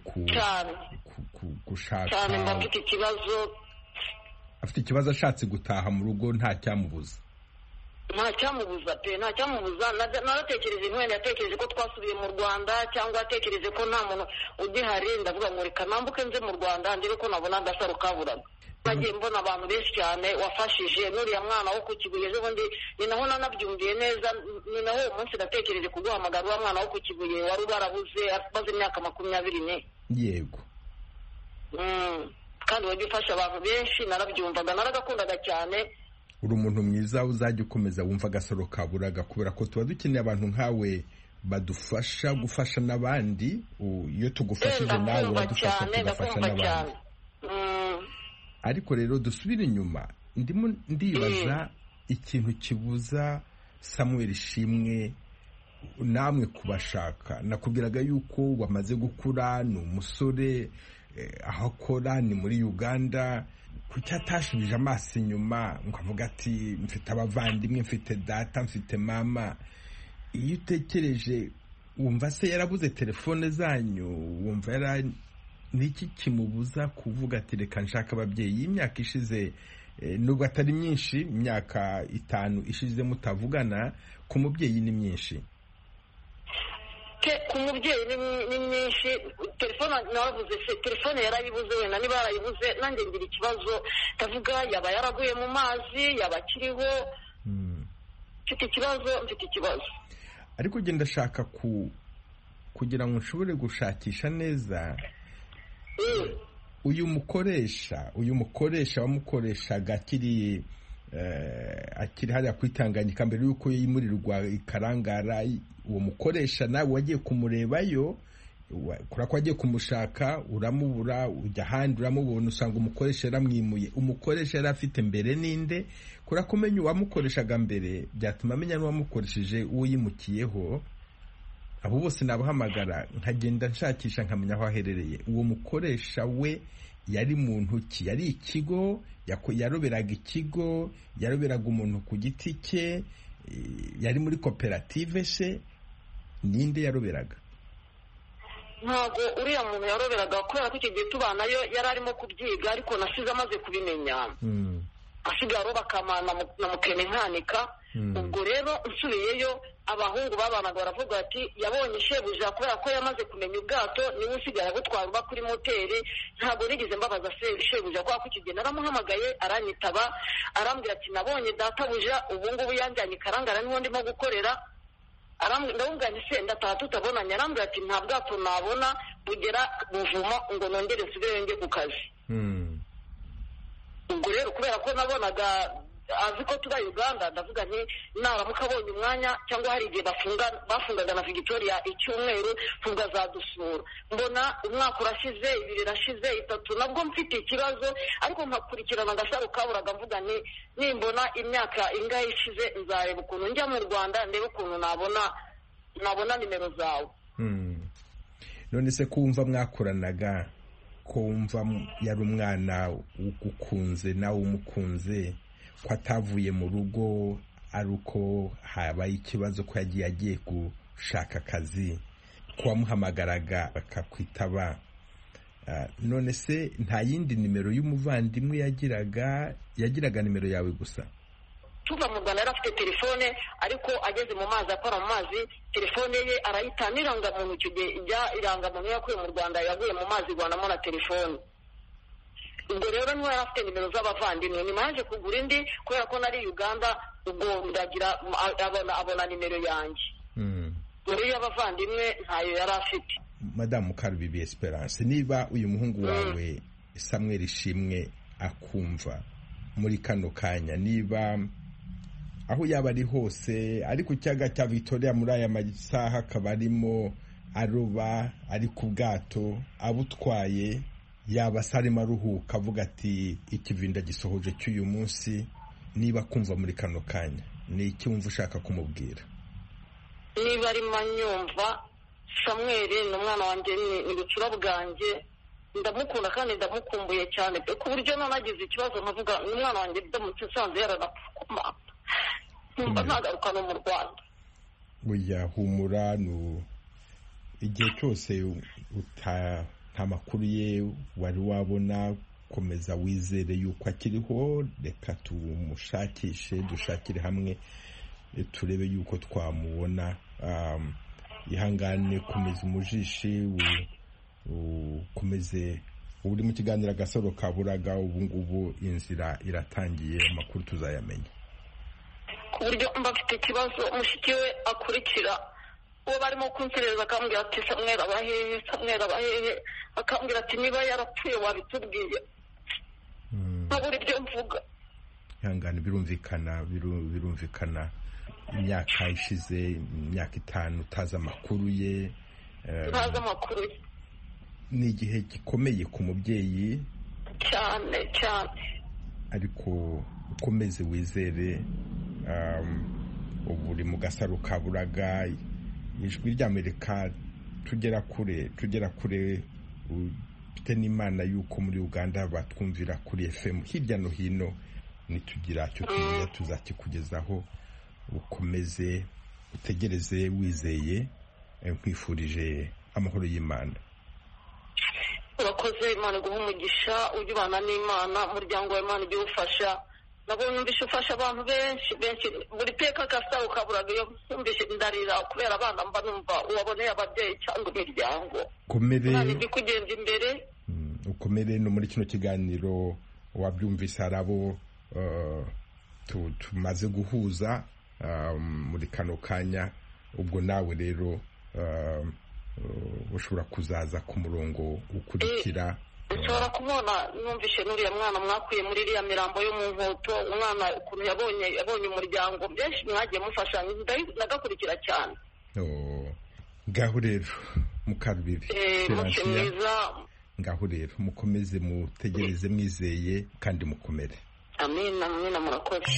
gushaka. Cyane mbafite ikibazo. Afite ikibazo, ashatse gutaha mu rugo nta cyamubuza. Nta cyamubuza. Naratekereje intwende, yatekereje ko twasubiye mu Rwanda, cyangwa yatekereje ko nta muntu ugihari. Ndavuga ngo reka nambuke nze mu Rwanda ndebe ko nabona Gasaro Kaburaga. Nagiye mbona abantu benshi cyane wafashije, n'uriya mwana wo ku Kibuye ejo bundi ni naho nanabyumviye neza, ni naho uwo munsi natekereje kuguhamagara uwa mwana wo ku Kibuye wari barabuze maze imyaka 24. Yego. Kandi wajya ufasha abantu benshi, narabyumvaga, naragakundaga cyane. Uri umuntu mwiza, uzajya ukomeza wumva Gasaro Kaburaga, kubera ko tuba dukeneye abantu nkawe badufasha gufasha n'abandi. Iyo tugufashije nawe uradufasha tugafasha n'abandi. Ariko rero dusubire inyuma, ndimo ndibaza ikintu kibuza Samuel Ishimwe namwe kubashaka. Nakubwiraga yuko wamaze gukura, ni umusore, aho akora ni muri Uganda. Kuki atashubije amaso inyuma ngo avuga ati mfite abavandimwe, mfite data, mfite mama? Iyo utekereje wumva se yarabuze telefone zanyu? Wumva niki kimubuza kuvuga ati reka nshaka ababyeyi? Imyaka ishize, nubwo atari myinshi, imyaka 5 ishize mutavugana, ku mubyeyi ni myinshi. mfite ku mubyeyi ni myinshi. Telefone navuze se telefone yarayibuze, wenda niba yarayibuze nanjye ngira ikibazo ndavuga yaba yaraguye mu mazi yaba akiriho. mfite ikibazo ariko genda ndashaka kugira ngo nshobore gushakisha neza uyu mukoresha wamukoreshaga akiri hariya kwitanganyika mbere y'uko yimurirwa ikarangara. Uwo mukoresha nawe wagiye kumurebayo, kura ko wagiye kumushaka uramubura, ujya ahandi uramubona usanga umukoresha yaramwimuye. Umukoresha yari afite mbere ninde? Kura kumenya uwamukoreshaga mbere byatuma amenya n'uwamukoresheje uwo yimukiyeho. Abo bose nabahamagara nkagenda nshakisha nkamenya aho aherereye. Uwo mukoresha we yari muntu ki? Yari ikigo? Yaroberaga ikigo? Yaroberaga umuntu ku giti cye? Yari muri koperative se? Ninde yaroberaga? Ntabwo uriya muntu yaroberaga, kubera ko icyo gihe tubanayo yari arimo kubyiga, ariko nasize amaze kubimenya asigaye aroba akamana na mukene nkanika. Ubwo rero nsubiyeyo abahungu babanaga baravuga ati yabonye shebuja, kubera ko yamaze kumenya ubwato niwe usigaye agutwara uba kuri moteri. Ntabwo nigeze mbabaza shebuja, kubera ko icyo gihe naramuhamagaye aranyitaba arambwira ati nabonye databuja, ubu ngubu yanjyanye ikarangara niho ndimo gukorera. Ndamubwira nti se ndataha tutabonanye. Arambwira ati nta bwato nabona bugera Buvumo ngo nongere nsubire njye ku kazi. Ubwo rero kubera ko nabonaga azi ko tuba Uganda, ndavuga nti naramuka abonye umwanya cyangwa hari igihe bafungaga na Victoria icyumweru tugazadusura. Mbona umwaka urashize, 2 irashize, 3, nabwo mfite ikibazo, ariko nkakurikirana agasaro kaburaga mvuga nti nimbona imyaka ingahe ishize nzareba ukuntu njya mu Rwanda ndebe ukuntu nabona nimero zawe. None se kumva mwakoranaga, kumva yari umwana ugukunze nawe umukunze, ko atavuye mu rugo ari uko habaye ikibazo ko yagiye gushaka akazi, ko wamuhamagaraga akakwitaba. None se nta yindi nimero y'umuvandimwe yagiraga nimero yawe gusa? Tuva mu Rwanda yari afite telefone, ariko ageze mu mazi, akora mu mazi, telefone ye arayitana irangamuntu. Icyo gihe irangamuntu yakuye mu Rwanda yaguye mu mazi igwanamo na telefone. Ubwo rero niwe yari afite nimero z'abavandimwe. Nyuma yaje kugura indi, kubera ko nari Uganda, ubwo ndagira abona nimero yanjye. Muri y'abavandimwe ntayo yari afite. Madamu Karubibi Esperance, niba uyu muhungu wawe Samuel Ishimwe akumva muri kano kanya, niba aho yaba ari hose, ari ku cyaga cya Victoria muri aya masaha akaba arimo aroba, ari ku bwato abutwaye, yaba sarimo aruhuka avuga ati ikivinda gisohoje cy'uyu munsi, niba kumva muri kano kanya ni iki wumva ushaka kumubwira? Niba ari manyumva, Samuel ni umwana wanjye, ni bucura bwanjye, ndamukunda kandi ndamukumbuye cyane, ku buryo nanagize ikibazo nkavuga umwana wanjye ndamutse nsanze yaranapfukama numva ntagaruka no mu Rwanda. Buya humura, igihe cyose nta makuru ye wari wabona, komeza wizere yuko akiriho. Reka tumushakishe, dushakire hamwe turebe yuko twamubona. Ihangane, komeza umujishi, ukomeze. Uri mu kiganiro Agasaro Kaburaga, ubu ngubu inzira iratangiye, amakuru tuzayamenya. Ku buryo mba mfite ikibazo, mushiki we akurikira uwo barimo kunsereza akambwira ati Samuel abahehe, akambwira ati niba yarapfuye wabitubwiye. Ntabwo ibyo mvuga. Ihangane, birumvikana imyaka ishize, imyaka 5 utazi amakuru ye. Ni igihe gikomeye ku mubyeyi cyane, ariko ukomeze wizere. Ubu uri mu Gasaro Kaburaga, ijwi ry'Amerika, tugera kure. Ufite n'Imana yuko muri Uganda batwumvira kuri FM hirya no hino. Nitugira cyo tugiye tuzakikugezaho. Ukomeze utegereze wizeye, nkwifurije amahoro y'Imana. Urakoze, Imana iguhe umugisha, ujye ubana n'Imana, umuryango wa Imana ujye ufasha, nabonye numvise ufasha abantu benshi buri teka Gasaro Kaburaga iyo numvise ndarira kubera abana mba numva uwaboneye ababyeyi cyangwa imiryango komere ndi kugenda imbere ukomere no muri kino kiganiro wabyumvise harabo tumaze guhuza muri kano kanya ubwo nawe rero ushobora kuzaza ku murongo ukurikira ushobora kubona numvise n'uriya mwana mwakuye muri iriya mirambo yo mu nkoto umwana ukuntu yabonye umuryango byinshi mwagiye mufasha ndagakurikira cyane ngaho rero Mukarubibi mwiza ngaho rero mukomeze mutegereze mwizeye kandi mukomere amina murakoze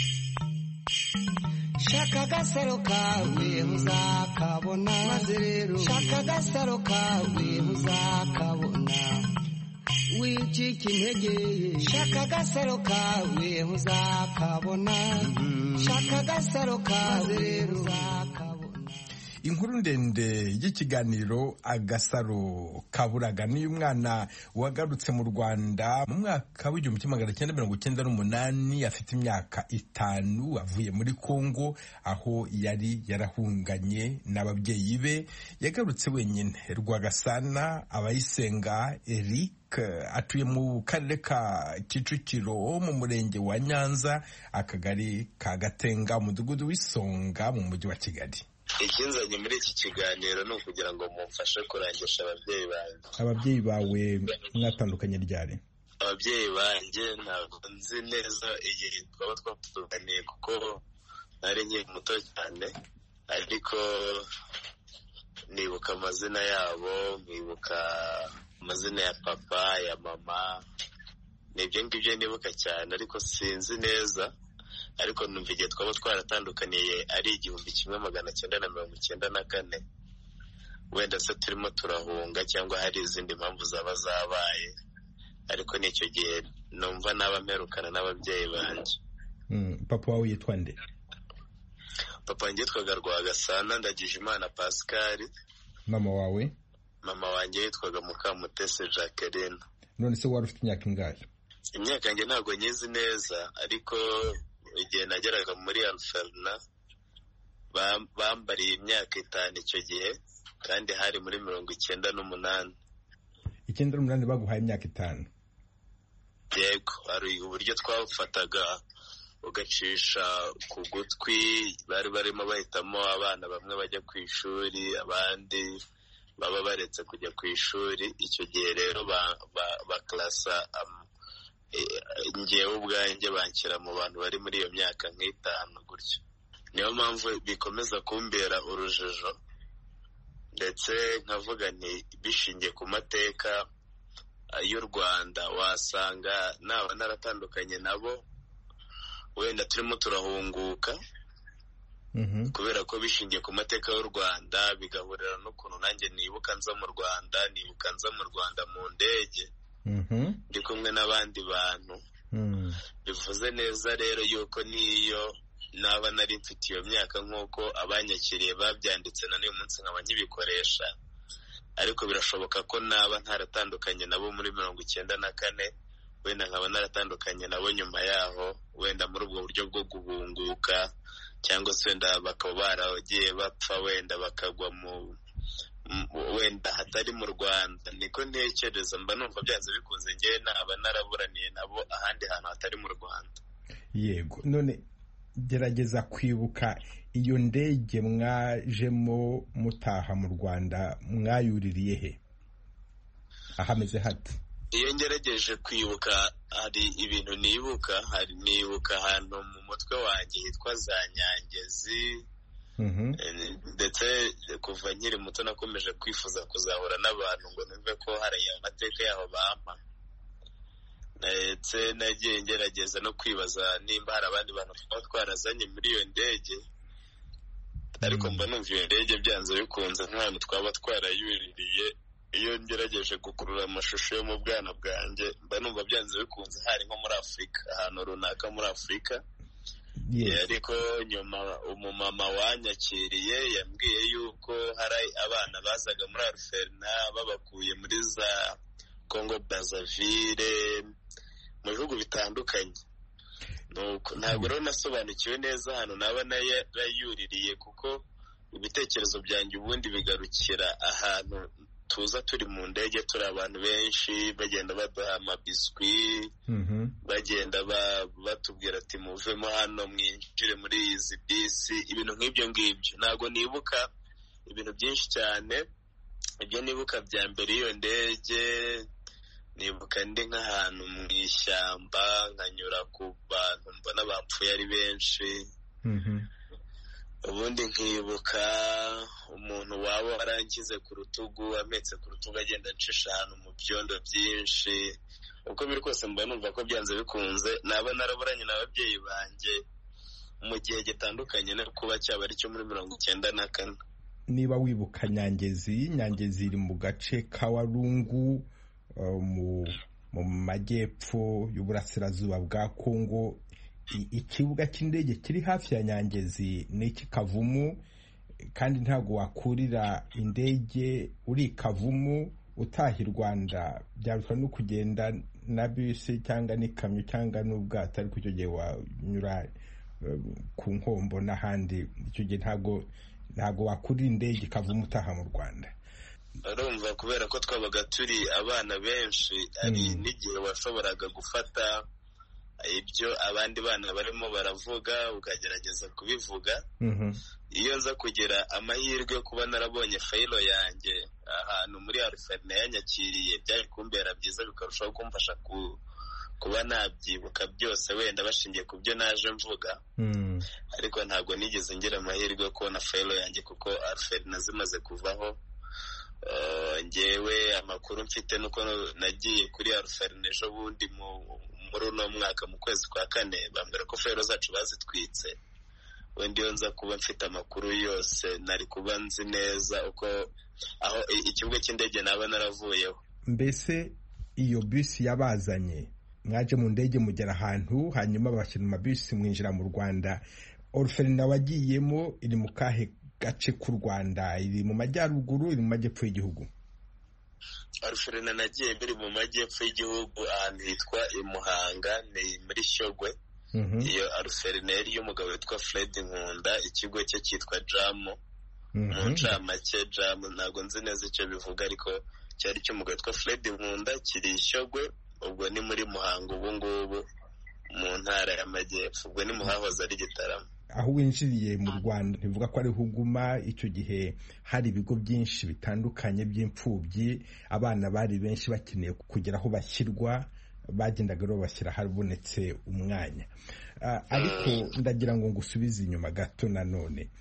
shaka agasaro kawe muzakabona maze rero shaka agasaro kawe muzakabona wicika intege shaka agasaro kawe muzakabona shaka agasaro kawe rero muzakabona. Inkuru ndende y'ikiganiro Agasaro Kaburaga ni umwana wagarutse mu Rwanda mu mwaka w'1998 afite imyaka 5 avuye muri Kongo aho yari yarahunganye n'ababyeyi be yagarutse wenyine. Rwagasana Abayisenga Eric atuye mu karere ka Kicukiro mu murenge wa Nyanza akagari ka Gatenga umudugudu w'Isonga mu mujyi wa Kigali. Ikinzanye muri iki kiganiro ni ukugira ngo mumfashe kurangisha ababyeyi banjye. Ababyeyi bawe mwatandukanye ryari? Ababyeyi banjye ntabwo nzi neza igihe twaba twatuganiye kuko nari nkiri muto cyane, ariko nibuka amazina yabo, nibuka amazina ya papa, ya mama, nibyo ngibyo nibuka cyane ariko sinzi neza. Ariko numva igihe twaba twaratandukaniye ari 1994 wenda se turimo turahunga cyangwa hari izindi mpamvu zaba zabaye, ariko n'icyo gihe numva naba mperukana n'ababyeyi banjye. Papa wawe yitwa nde? Papa wanjye yitwaga Rwagasana Ndagijimana Pascal. Mama wawe? Mama wanjye yitwaga Mukamutese Jacqueline. None se wari ufite imyaka ingahe? Imyaka yanjye ntabwo nyizi neza, ariko igihe nageraga muri Alferna bambariye imyaka 5 icyo gihe, kandi hari muri 98. 98 baguhaye imyaka 5? Yego, hari uburyo twafataga ugacisha ku gutwi, bari barimo bahitamo abana bamwe bajya ku ishuri abandi baba baretse kujya ku ishuri. Icyo gihe rero baklasa ngewe ubwanjye banshyira mu bantu bari muri iyo myaka nk'itanu gutyo. Niyo mpamvu bikomeza kumbera urujijo, ndetse nkavuga nti bishingiye ku mateka y'u Rwanda wasanga naba naratandukanye nabo wenda turimo turahunguka, kubera ko bishingiye ku mateka y'u Rwanda bigahurira n'ukuntu nanjye nibuka nza mu Rwanda mu ndege ndi kumwe n'abandi bantu. Bivuze neza rero yuko niyo naba nari mfite iyo myaka nk'uko abanyakiriye babyanditse na n'uyu munsi nkaba nkibikoresha, ariko birashoboka ko naba ntaratandukanye nabo muri 94 wenda nkaba naratandukanye nabo nyuma yaho, wenda muri ubwo buryo bwo guhunguka, cyangwa se wenda bakaba baragiye bapfa, wenda bakagwa mu wenda hatari mu Rwanda. Niko ntekereza, mba numva byanze bikunze ngewe naba naraburaniye nabo ahandi hantu hatari mu Rwanda. Yego, none gerageza kwibuka iyo ndege mwajemo mutaha mu Rwanda mwayuririye he? Ahameze hati? Iyo ngerageje kwibuka hari ibintu nibuka ahantu mu mutwe wanjye hitwa za Nyangezi. Ndetse kuva nkiri muto nakomeje kwifuza kuzahura n'abantu ngo numve ko hari amateka yaho bampa, ndetse nagiye ngerageza no kwibaza nimba hari abandi bantu twaba twarazanye muri iyo ndege, ariko mba numva iyo ndege byanze bikunze nk'ahantu twaba twarayuririye. Iyo ngerageje gukurura amashusho yo mu bwana bwanjye mba numva byanze bikunze hari nko muri Afurika, ahantu runaka muri Afurika. Ariko nyuma umumama wanyakiriye yambwiye yuko hari abana bazaga muri Alferna babakuye muri za Congo Brazzaville, mu bihugu bitandukanye. nuko ntabwo rero nasobanukiwe neza hano naba nayuririye, kuko ibitekerezo byanjye ubundi bigarukira ahantu tuza turi mu ndege turi abantu benshi, bagenda baduha amabiswi, bagenda batubwira ati muvemo hano mwinjire muri izi bisi, ibintu nk'ibyo ngibyo. Ntabwo nibuka ibintu byinshi cyane. Ibyo nibuka bya mbere iyo ndege, nibuka ndi nk'ahantu mu ishyamba nkanyura ku bantu mbona bapfuye ari benshi. Ubundi nkibuka umuntu waba warangize ku rutugu, ametse ku rutugu agenda acisha ahantu mu byondo byinshi. Uko biri kose mba numva ko byanze bikunze naba naraburanye n'ababyeyi banjye mu gihe gitandukanye no kuba cyaba ari cyo muri 1994. Niba wibuka Nyangezi iri mu gace ka Walungu mu majyepfo y'uburasirazuba bwa Kongo. Ikibuga cy'indege kiri hafi ya Nyangezi n'iki Kavumu, kandi ntabwo wakurira indege uri Kavumu utaha i Rwanda, byarusha no kugenda na bisi cyangwa n'ikamyo cyangwa n'ubwato, ariko icyo gihe wanyura ku nkombo n'ahandi. Icyo gihe ntabwo wakurira indege Kavumu utaha mu Rwanda. Urumva kubera ko twabaga turi abana benshi, ari n'igihe washoboraga gufata ibyo abandi bana barimo baravuga ukagerageza kubivuga. Iyo nza kugira amahirwe yo kuba narabonye fayilo yanjye ahantu muri Alpharine yanyakiriye, byari kumbera byiza, bikarushaho kumfasha kuba nabyibuka byose, wenda bashingiye ku byo naje mvuga. Ariko ntabwo nigeze ngira amahirwe yo kubona fayilo yanjye, kuko Alpharine zimaze kuvaho. Ngewe amakuru mfite nuko nagiye kuri Alpharine ejo bundi muri uno mwaka mu kwezi kwa 4, bambwira ko fayilo zacu bazitwitse. Wenda iyo nza kuba mfite amakuru yose nari kuba nzi neza uko aho ikibuga cy'indege naba naravuyeho. Mbese iyo bisi yabazanye, mwaje mu ndege mugera ahantu, hanyuma bashyira mu mabisi mwinjira mu Rwanda. Alpharine wagiyemo iri mu kahe gace k'u Rwanda? Iri mu majyaruguru, iri mu majyepfo y'igihugu? Alpharine nagiye biri mu majyepfo y'igihugu, ahantu hitwa i Muhanga, ni muri Shyogwe. Iyo Alpharine yari y'umugabo witwa Fred Nkunda, ikigo cye cyitwa Jamo. Mu ncamake Jamo ntabwo nzi neza icyo bivuga, ariko cyari cy'umugabo witwa Fred Nkunda, kiri Shyogwe. Ubwo ni muri Muhanga ubu ngubu mu ntara y'Amajyepfo, ubwo ni mu hahoze ari Gitarama. Aho winjiriye mu Rwanda ntivuga ko ari huguma. Icyo gihe hari ibigo byinshi bitandukanye by'imfubyi, abana bari benshi bakeneye kugera aho bashyirwa, bagendaga rero bashyira habonetse umwanya. Ariko ndagira ngo ngusubize inyuma gato nanone.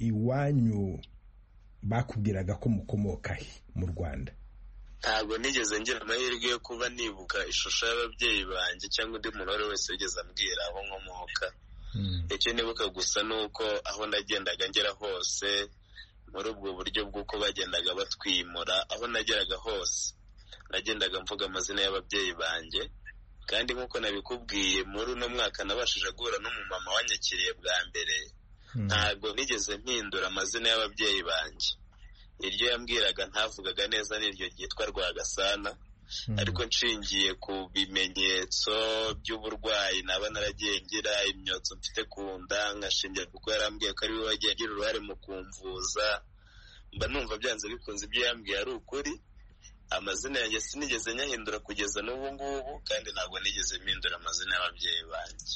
Iwanyu bakubwiraga ko mukomoka he mu Rwanda? Ntabwo nigeze ngira amahirwe yo kuba nibuka ishusho y'ababyeyi banjye cyangwa undi muntu wari wese wigeze ambwira aho nkomoka. Icyo nibuka gusa ni uko aho nagendaga ngera hose, muri ubwo buryo bw'uko bagendaga batwimura, aho nageraga hose nagendaga mvuga amazina y'ababyeyi banjye. Kandi nk'uko nabikubwiye, muri uno mwaka nabashije guhura n'umumama wanyakiriye bwa mbere. Ntabwo nigeze mpindura amazina y'ababyeyi banjye. Iryo yambwiraga ntavugaga neza n'iryo ryitwa Rwagasana, ariko nshingiye ku bimenyetso by'uburwayi naba naragiye ngira, imyotso mfite ku nda, nkashingira kuko yarambwiye ko ari we wagiye agira uruhare mu kumvuza, mba numva byanze bikunze ibyo yambwiye ari ukuri. Amazina yanjye sinigeze nyahindura kugeza n'ubu ngubu, kandi ntabwo nigeze mpindura amazina y'ababyeyi banjye.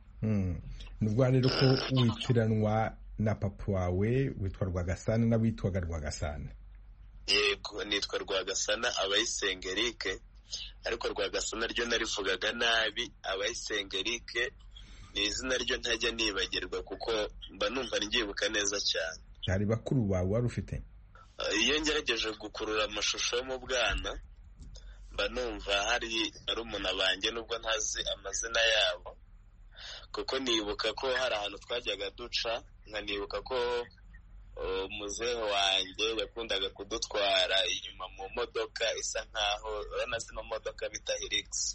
Nubwo rero ko witiranwa na papa wawe witwa Rwagasana n'abitwaga Rwagasana? Yego, nitwa Rwagasana Abayisenga Eric, ariko Rwagasana ryo narivugaga nabi. Abayisenga Eric ni izina ryo ntajya nibagirwa, kuko mba numva ngibuka neza cyane. Hari bakuru bawe wari ufite? Iyo ngerageje gukurura amashusho yo mu bwana, mba numva hari barumuna banjye nubwo ntazi amazina yabo, kuko nibuka ko hari ahantu twajyaga duca, nkanibuka ko muzehe wanjye yakundaga kudutwara inyuma mu modoka isa nkaho urabona zino modoka bita Hilux.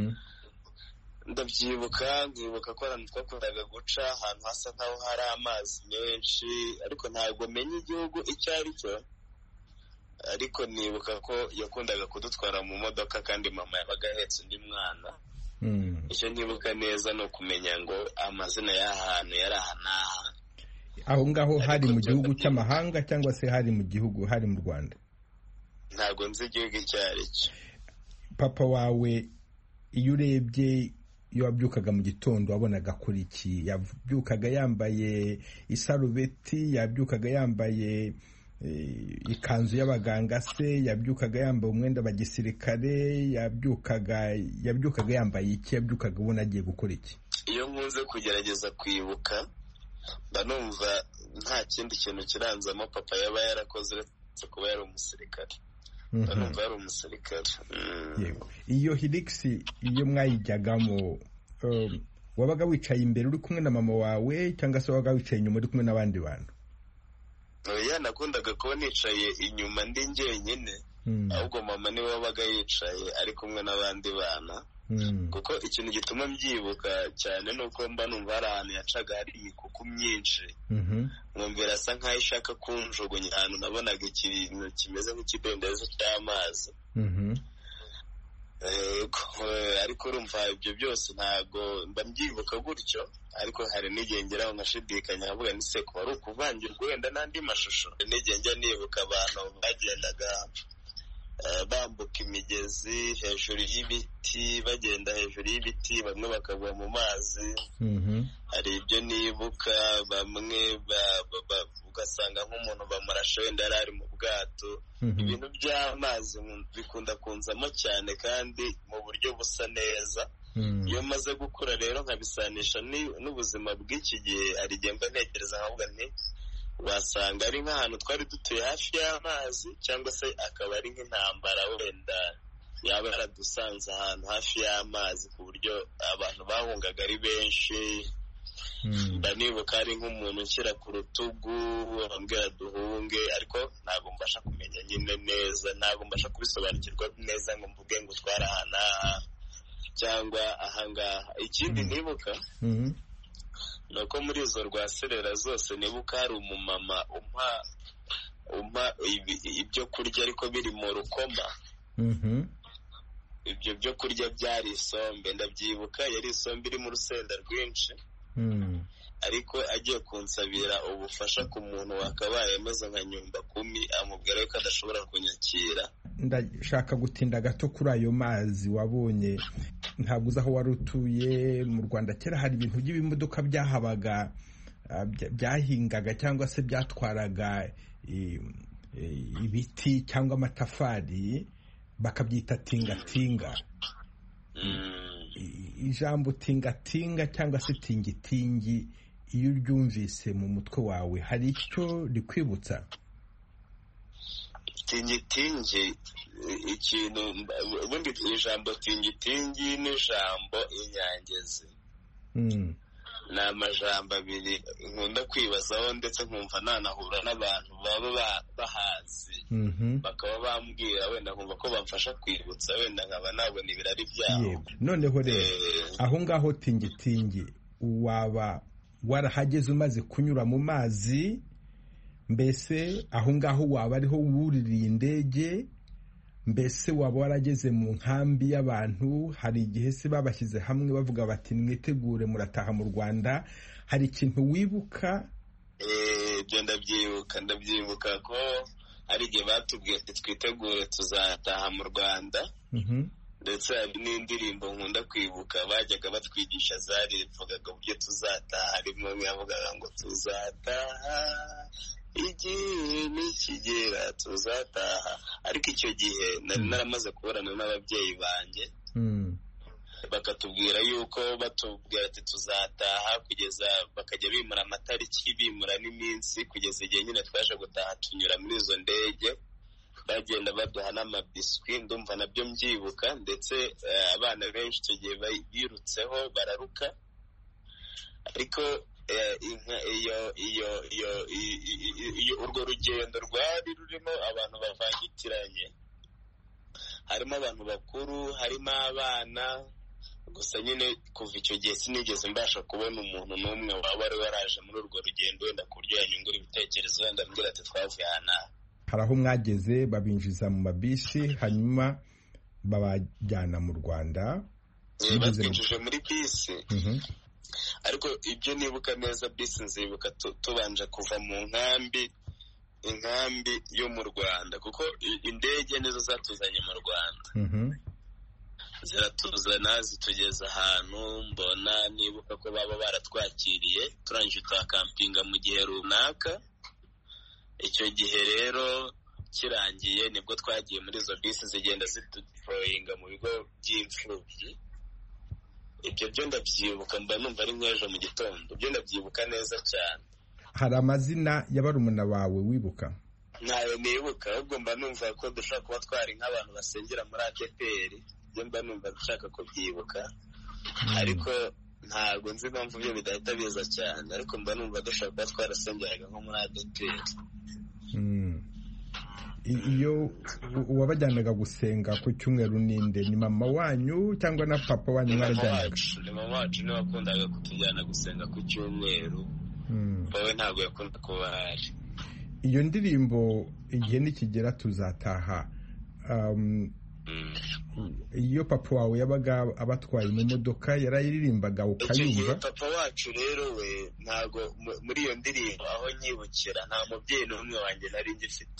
Ndabyibuka, nkibuka ko ahantu twakundaga guca ahantu hasa nkaho hari amazi menshi, ariko ntabwo menya igihugu icyo ari cyo. Ariko nibuka ko yakundaga kudutwara mu modoka, kandi mama yabaga ahetse undi mwana. icyo ntibuka neza ni ukumenya ngo amazina y'ahantu yari aha n'aha. aho ngaho hari mu gihugu cy'amahanga cyangwa se hari mu gihugu, hari mu Rwanda? Ntabwo nzi igihugu icyo ari cyo. Papa wawe iyo urebye, iyo wabyukaga mu gitondo wabonaga kuri iki? Yabyukaga yambaye isarubeti, yabyukaga yambaye ikanzu y'abaganga se, yabyukaga yambaye umwenda wa gisirikare, yabyukaga yambaye iki? Yabyukaga ubona agiye gukora iki? Iyo nkunze kugerageza kwibuka mba numva nta kindi kintu kiranzamo papa yaba yarakoze uretse kuba yari umusirikare. Mba numva yari umusirikare. Yego. Iyo Hilix iyo mwayijyagamo, wabaga wicaye imbere uri kumwe na mama wawe cyangwa se wabaga wicaye inyuma uri kumwe n'abandi bantu? Oya, nakundaga kuba nicaye inyuma ndi njyenyine, ahubwo mama niwe wabaga yicaye ari kumwe n'abandi bana. Kuko ikintu gituma mbyibuka cyane ni uko mba numva hari ahantu yacaga hari imikuku myinshi, nkumvira asa nk'aho ishaka kunjugunya ahantu nabonaga ikintu kimeze nk'ikidendezi cy'amazi. Ariko urumva ibyo byose ntabwo mba mbyibuka gutyo, ariko hari n'igihe ngeraho nkashidikanya nkavuga ni se ko ari ukuvangirwa wenda n'andi mashusho. N'igihe njya nibuka abantu bagendaga bambuka imigezi hejuru y'ibiti, bagenda hejuru y'ibiti, bamwe bakagwa mu mazi. Hari ibyo nibuka, bamwe ugasanga nk'umuntu bamurashe wenda yari ari mu bwato. Ibintu by'amazi bikunda kunzamo cyane kandi mu buryo busa neza. Iyo maze gukura rero nkabisanisha n'ubuzima bw'iki gihe, hari igihe mba ntekereza nkavuga nti wasanga ari nk'ahantu twari dutuye hafi y'amazi, cyangwa se akaba ari nk'intambara wenda yaba yaradusanze ahantu hafi y'amazi ku buryo abantu bahungaga ari benshi. Mba nibuka hari nk'umuntu ushyira ku rutugu bambwira duhunge, ariko ntabwo mbasha kumenya nyine neza, ntabwo mbasha kubisobanukirwa neza ngo mvuge ngo twari aha n'aha cyangwa ahangaha. Ikindi nibuka ni uko muri izo rwaserera zose nibuka hari umumama umpa ibyo kurya ariko biri mu rukoma. Ibyo byo kurya byari isombe, ndabyibuka, yari isombe iri mu rusenda rwinshi. Ariko agiye kunsabira ubufasha ku muntu wakabaye ameze nka nyumba kumi, amubwira ko adashobora kunyakira. Ndashaka gutinda gato kuri ayo mazi wabonye. Ntabwo uzi aho wari utuye mu Rwanda kera, hari ibintu by'ibimodoka byahabaga byahingaga cyangwa se byatwaraga ibiti cyangwa amatafari, bakabyita tingatinga. Ijambo tingatinga cyangwa se tingitingi, iyo uryumvise mu mutwe wawe hari icyo rikwibutsa? Tingitingi, ikintu ubundi ijambo tingitingi n'ijambo inyangezi ni amajambo abiri nkunda kwibazaho, ndetse nkumva nanahura n'abantu baba bahazi bakaba bambwira, wenda nkumva ko bamfasha kwibutsa, wenda nkaba nabona ibirari byabo. Noneho rero aho ngaho tingitingi, waba warahageze umaze kunyura mu mazi? Mbese aho ngaho waba ariho wuririye indege? Mbese waba warageze mu nkambi y'abantu? Hari igihe se babashyize hamwe bavuga bati mwitegure murataha mu Rwanda? Hari ikintu wibuka? Ibyo ndabyibuka ko hari igihe batubwiye ati twitegure tuzataha mu Rwanda. Ndetse hari n'indirimbo nkunda kwibuka bajyaga batwigisha zarivugaga uburyo tuzataha. Harimo yavugaga ngo tuzataha igihe nikigera tuzataha. Ariko icyo gihe nari naramaze kubonana n'ababyeyi banjye, bakatubwira yuko batubwira ati tuzataha, kugeza bakajya bimura amatariki, bimura n'iminsi, kugeza igihe nyine twaje gutaha tunyura muri izo ndege, bagenda baduha n'amabiswi. Ndumva nabyo mbyibuka, ndetse abana benshi icyo gihe birutseho bararuka. Ariko urwo rugendo rwari rurimo abantu bavangitiranye, harimo abantu bakuru, harimo abana. Gusa nyine kuva icyo gihe sinigeze mbasha kubona umuntu n'umwe waba wari waraje muri urwo rugendo wenda ku buryo yanyungura ibitekerezo, wenda ambwira ati twavuye aha n'aha. Hari aho mwageze babinjiza mu mabisi, hanyuma babajyana mu Rwanda. batwinjije muri bisi ariko ibyo nibuka neza bisi nzibuka tubanje kuva mu inkambi yo mu Rwanda kuko indege nizo zatuzanye mu Rwanda ziratuzana zitugeza ahantu mbona nibuka ko baba baratwakiriye turangije twakampinga mu gihe runaka. Icyo gihe rero kirangiye nibwo twagiye muri izo bisi zigenda zitudeployinga mu bigo by'imfubyi. Ibyo byo ndabyibuka mba numva ari nk'ejo mu gitondo, ibyo ndabyibuka neza cyane. Hari amazina y'abarumuna bawe wibuka? Ntayo nibuka, ahubwo mba numva ko dushobora kuba twari nk'abantu basengera muri ADPR, ibyo mba numva dushaka kubyibuka ariko ntabwo nzi impamvu byo bidahita biza cyane, ariko mba numva dushobora kuba twarasengeraga nko muri ADPR. Iyo wabajyanaga gusenga ku cyumweru ninde? Ni mama wanyu cyangwa na papa wanyu mwarajyanaga? Ni mama wacu niwe wakundaga kutujyana gusenga ku cyumweru, pawe ntabwo yakunda kuba ahari. Iyo ndirimbo igihe nikigera tuzataha, iyo papa wawe yabaga abatwaye mu modoka yarayiririmbaga ukayumva? Papa wacu rero we ntabwo muri iyo ndirimbo aho nyibukira nta mubyeyi n'umwe wanjye nari ngifite.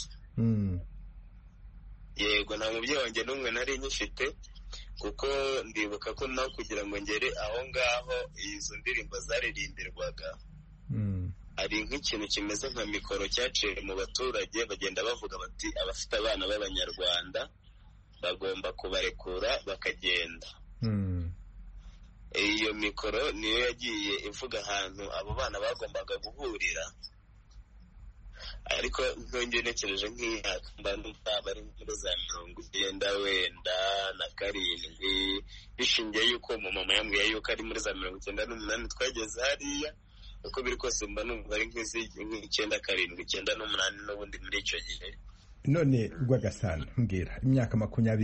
Yego nta mubyeyi wanjye n'umwe nari ngifite kuko ndibuka ko nawe kugira ngo ngere aho ngaho izo ndirimbo zaririmbirwaga hari nk'ikintu kimeze nka mikoro cyaciye mu baturage bagenda bavuga bati abafite abana b'Abanyarwanda bagomba kubarekura bakagenda. Iyo mikoro niyo yagiye ivuga ahantu abo bana bagombaga guhurira, ariko nkongeye ntekereje nk'imyaka mba numva bari muri za 90 wenda na 7 bishingiye yuko mu mama yambwiye yuko ari muri za 98 twageze hariya, uko biri kose mba numva ari nk'I97 98 n'ubundi muri icyo gihe. None Rwagasana mbwira, imyaka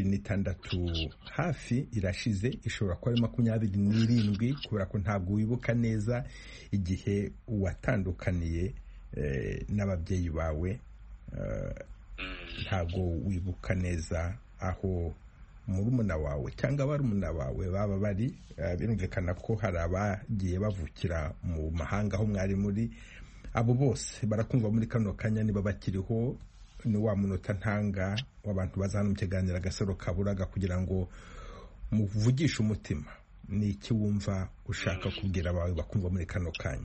26 hafi irashize, ishobora kuba ari 27 kubera ko ntabwo wibuka neza igihe watandukaniye n'ababyeyi bawe, ntabwo wibuka neza aho murumuna wawe cyangwa barumuna bawe baba bari. Birumvikana ko hari abagiye bavukira mu mahanga aho mwari muri. Abo bose barakumva muri kano kanya niba bakiriho, ni wa munota ntanga w'abantu bazana mu kiganiro Agasaro Kaburaga kugira ngo muvugishe umutima. Ni iki wumva ushaka kubwira abawe bakumva muri kano kanya?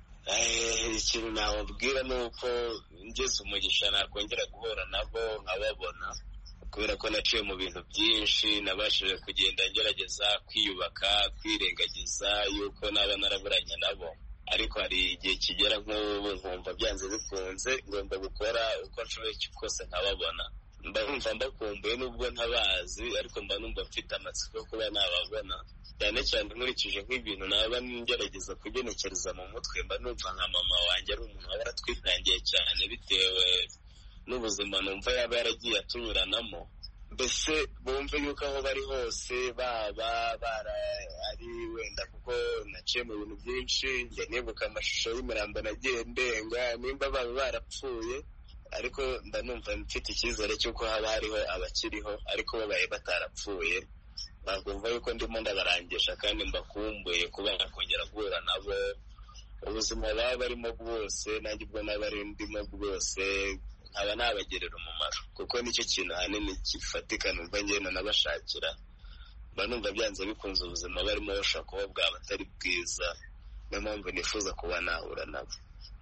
Ikintu nababwira ni uko ngeze umugisha nakongera guhura nabo nkababona, kubera ko naciye mu bintu byinshi, nabashije kugenda ngerageza kwiyubaka, kwirengagiza yuko naba naraburanye nabo, ariko hari igihe kigera nk'ubu nkumva byanze bikunze ngomba gukora uko nshoboye kose nkababona. Mba numva mbakumbuye nubwo ntabazi, ariko mba numva mfite amatsiko yo kuba nababona, cyane cyane nkurikije nk'ibintu naba ngerageza kugenekereza mu mutwe. Mba numva nka mama wanjye ari umuntu waba yaratwitangiye cyane bitewe n'ubuzima numva yaba yaragiye atunyuranamo. Mbese bumve yuko aho bari hose baba ari wenda, kuko naciye mu bintu byinshi, njya nibuka amashusho y'imirambo nagiye ndenga, nimba baba barapfuye, ariko mba numva mfite icyizere cy'uko haba hariho abakiriho ariko babaye batarapfuye. Bakumva yuko ndimo ndabarangisha kandi mbakumbuye kuba nakongera guhura nabo. Ubuzima baba barimo bwose nanjye ubwo nabari ndimo bwose nkaba nabagirira umumaro, kuko nicyo kintu ahanini kifatika numva ngenda nabashakira. Mba numva byanze bikunze ubuzima barimo bashaka kuba bwaba atari bwiza, niyo mpamvu nifuza kuba nahura nabo.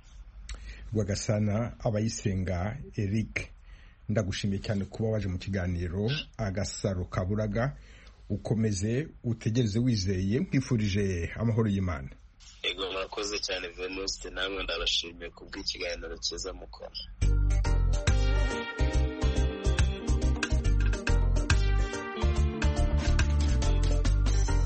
Rwagasana Abayisenga Eric, ndagushimiye cyane kuba waje mu kiganiro Agasaro Kaburaga. Ukomeze utegereze wizeye, mwifurije amahoro y'Imana. Yego murakoze cyane Venuste, namwe ndabashimiye kubw'ikiganiro cyiza mukora.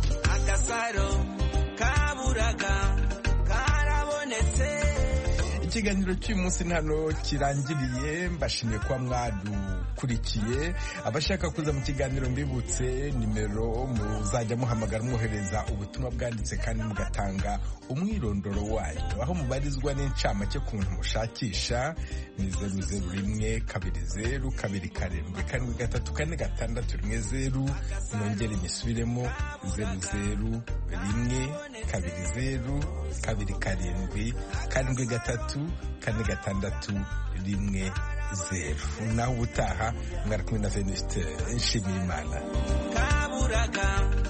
Agasaro Kaburaga karabonetse. ikiganiro cy'uyu munsi hano kirangiriye. Mbashimiye kuba mwadukurikiye. Abashaka kuza mu kiganiro mbibutse nimero muzajya muhamagara mwohereza ubutumwa bwanditse kandi mugatanga umwirondoro wayo, aho mubarizwa n'incamake ku muntu mushakisha ni 0012227 nongere imisubiremo 0012227 naho ubutaha mwari kumwe na Venuste Nshimiyimana. Kaburaga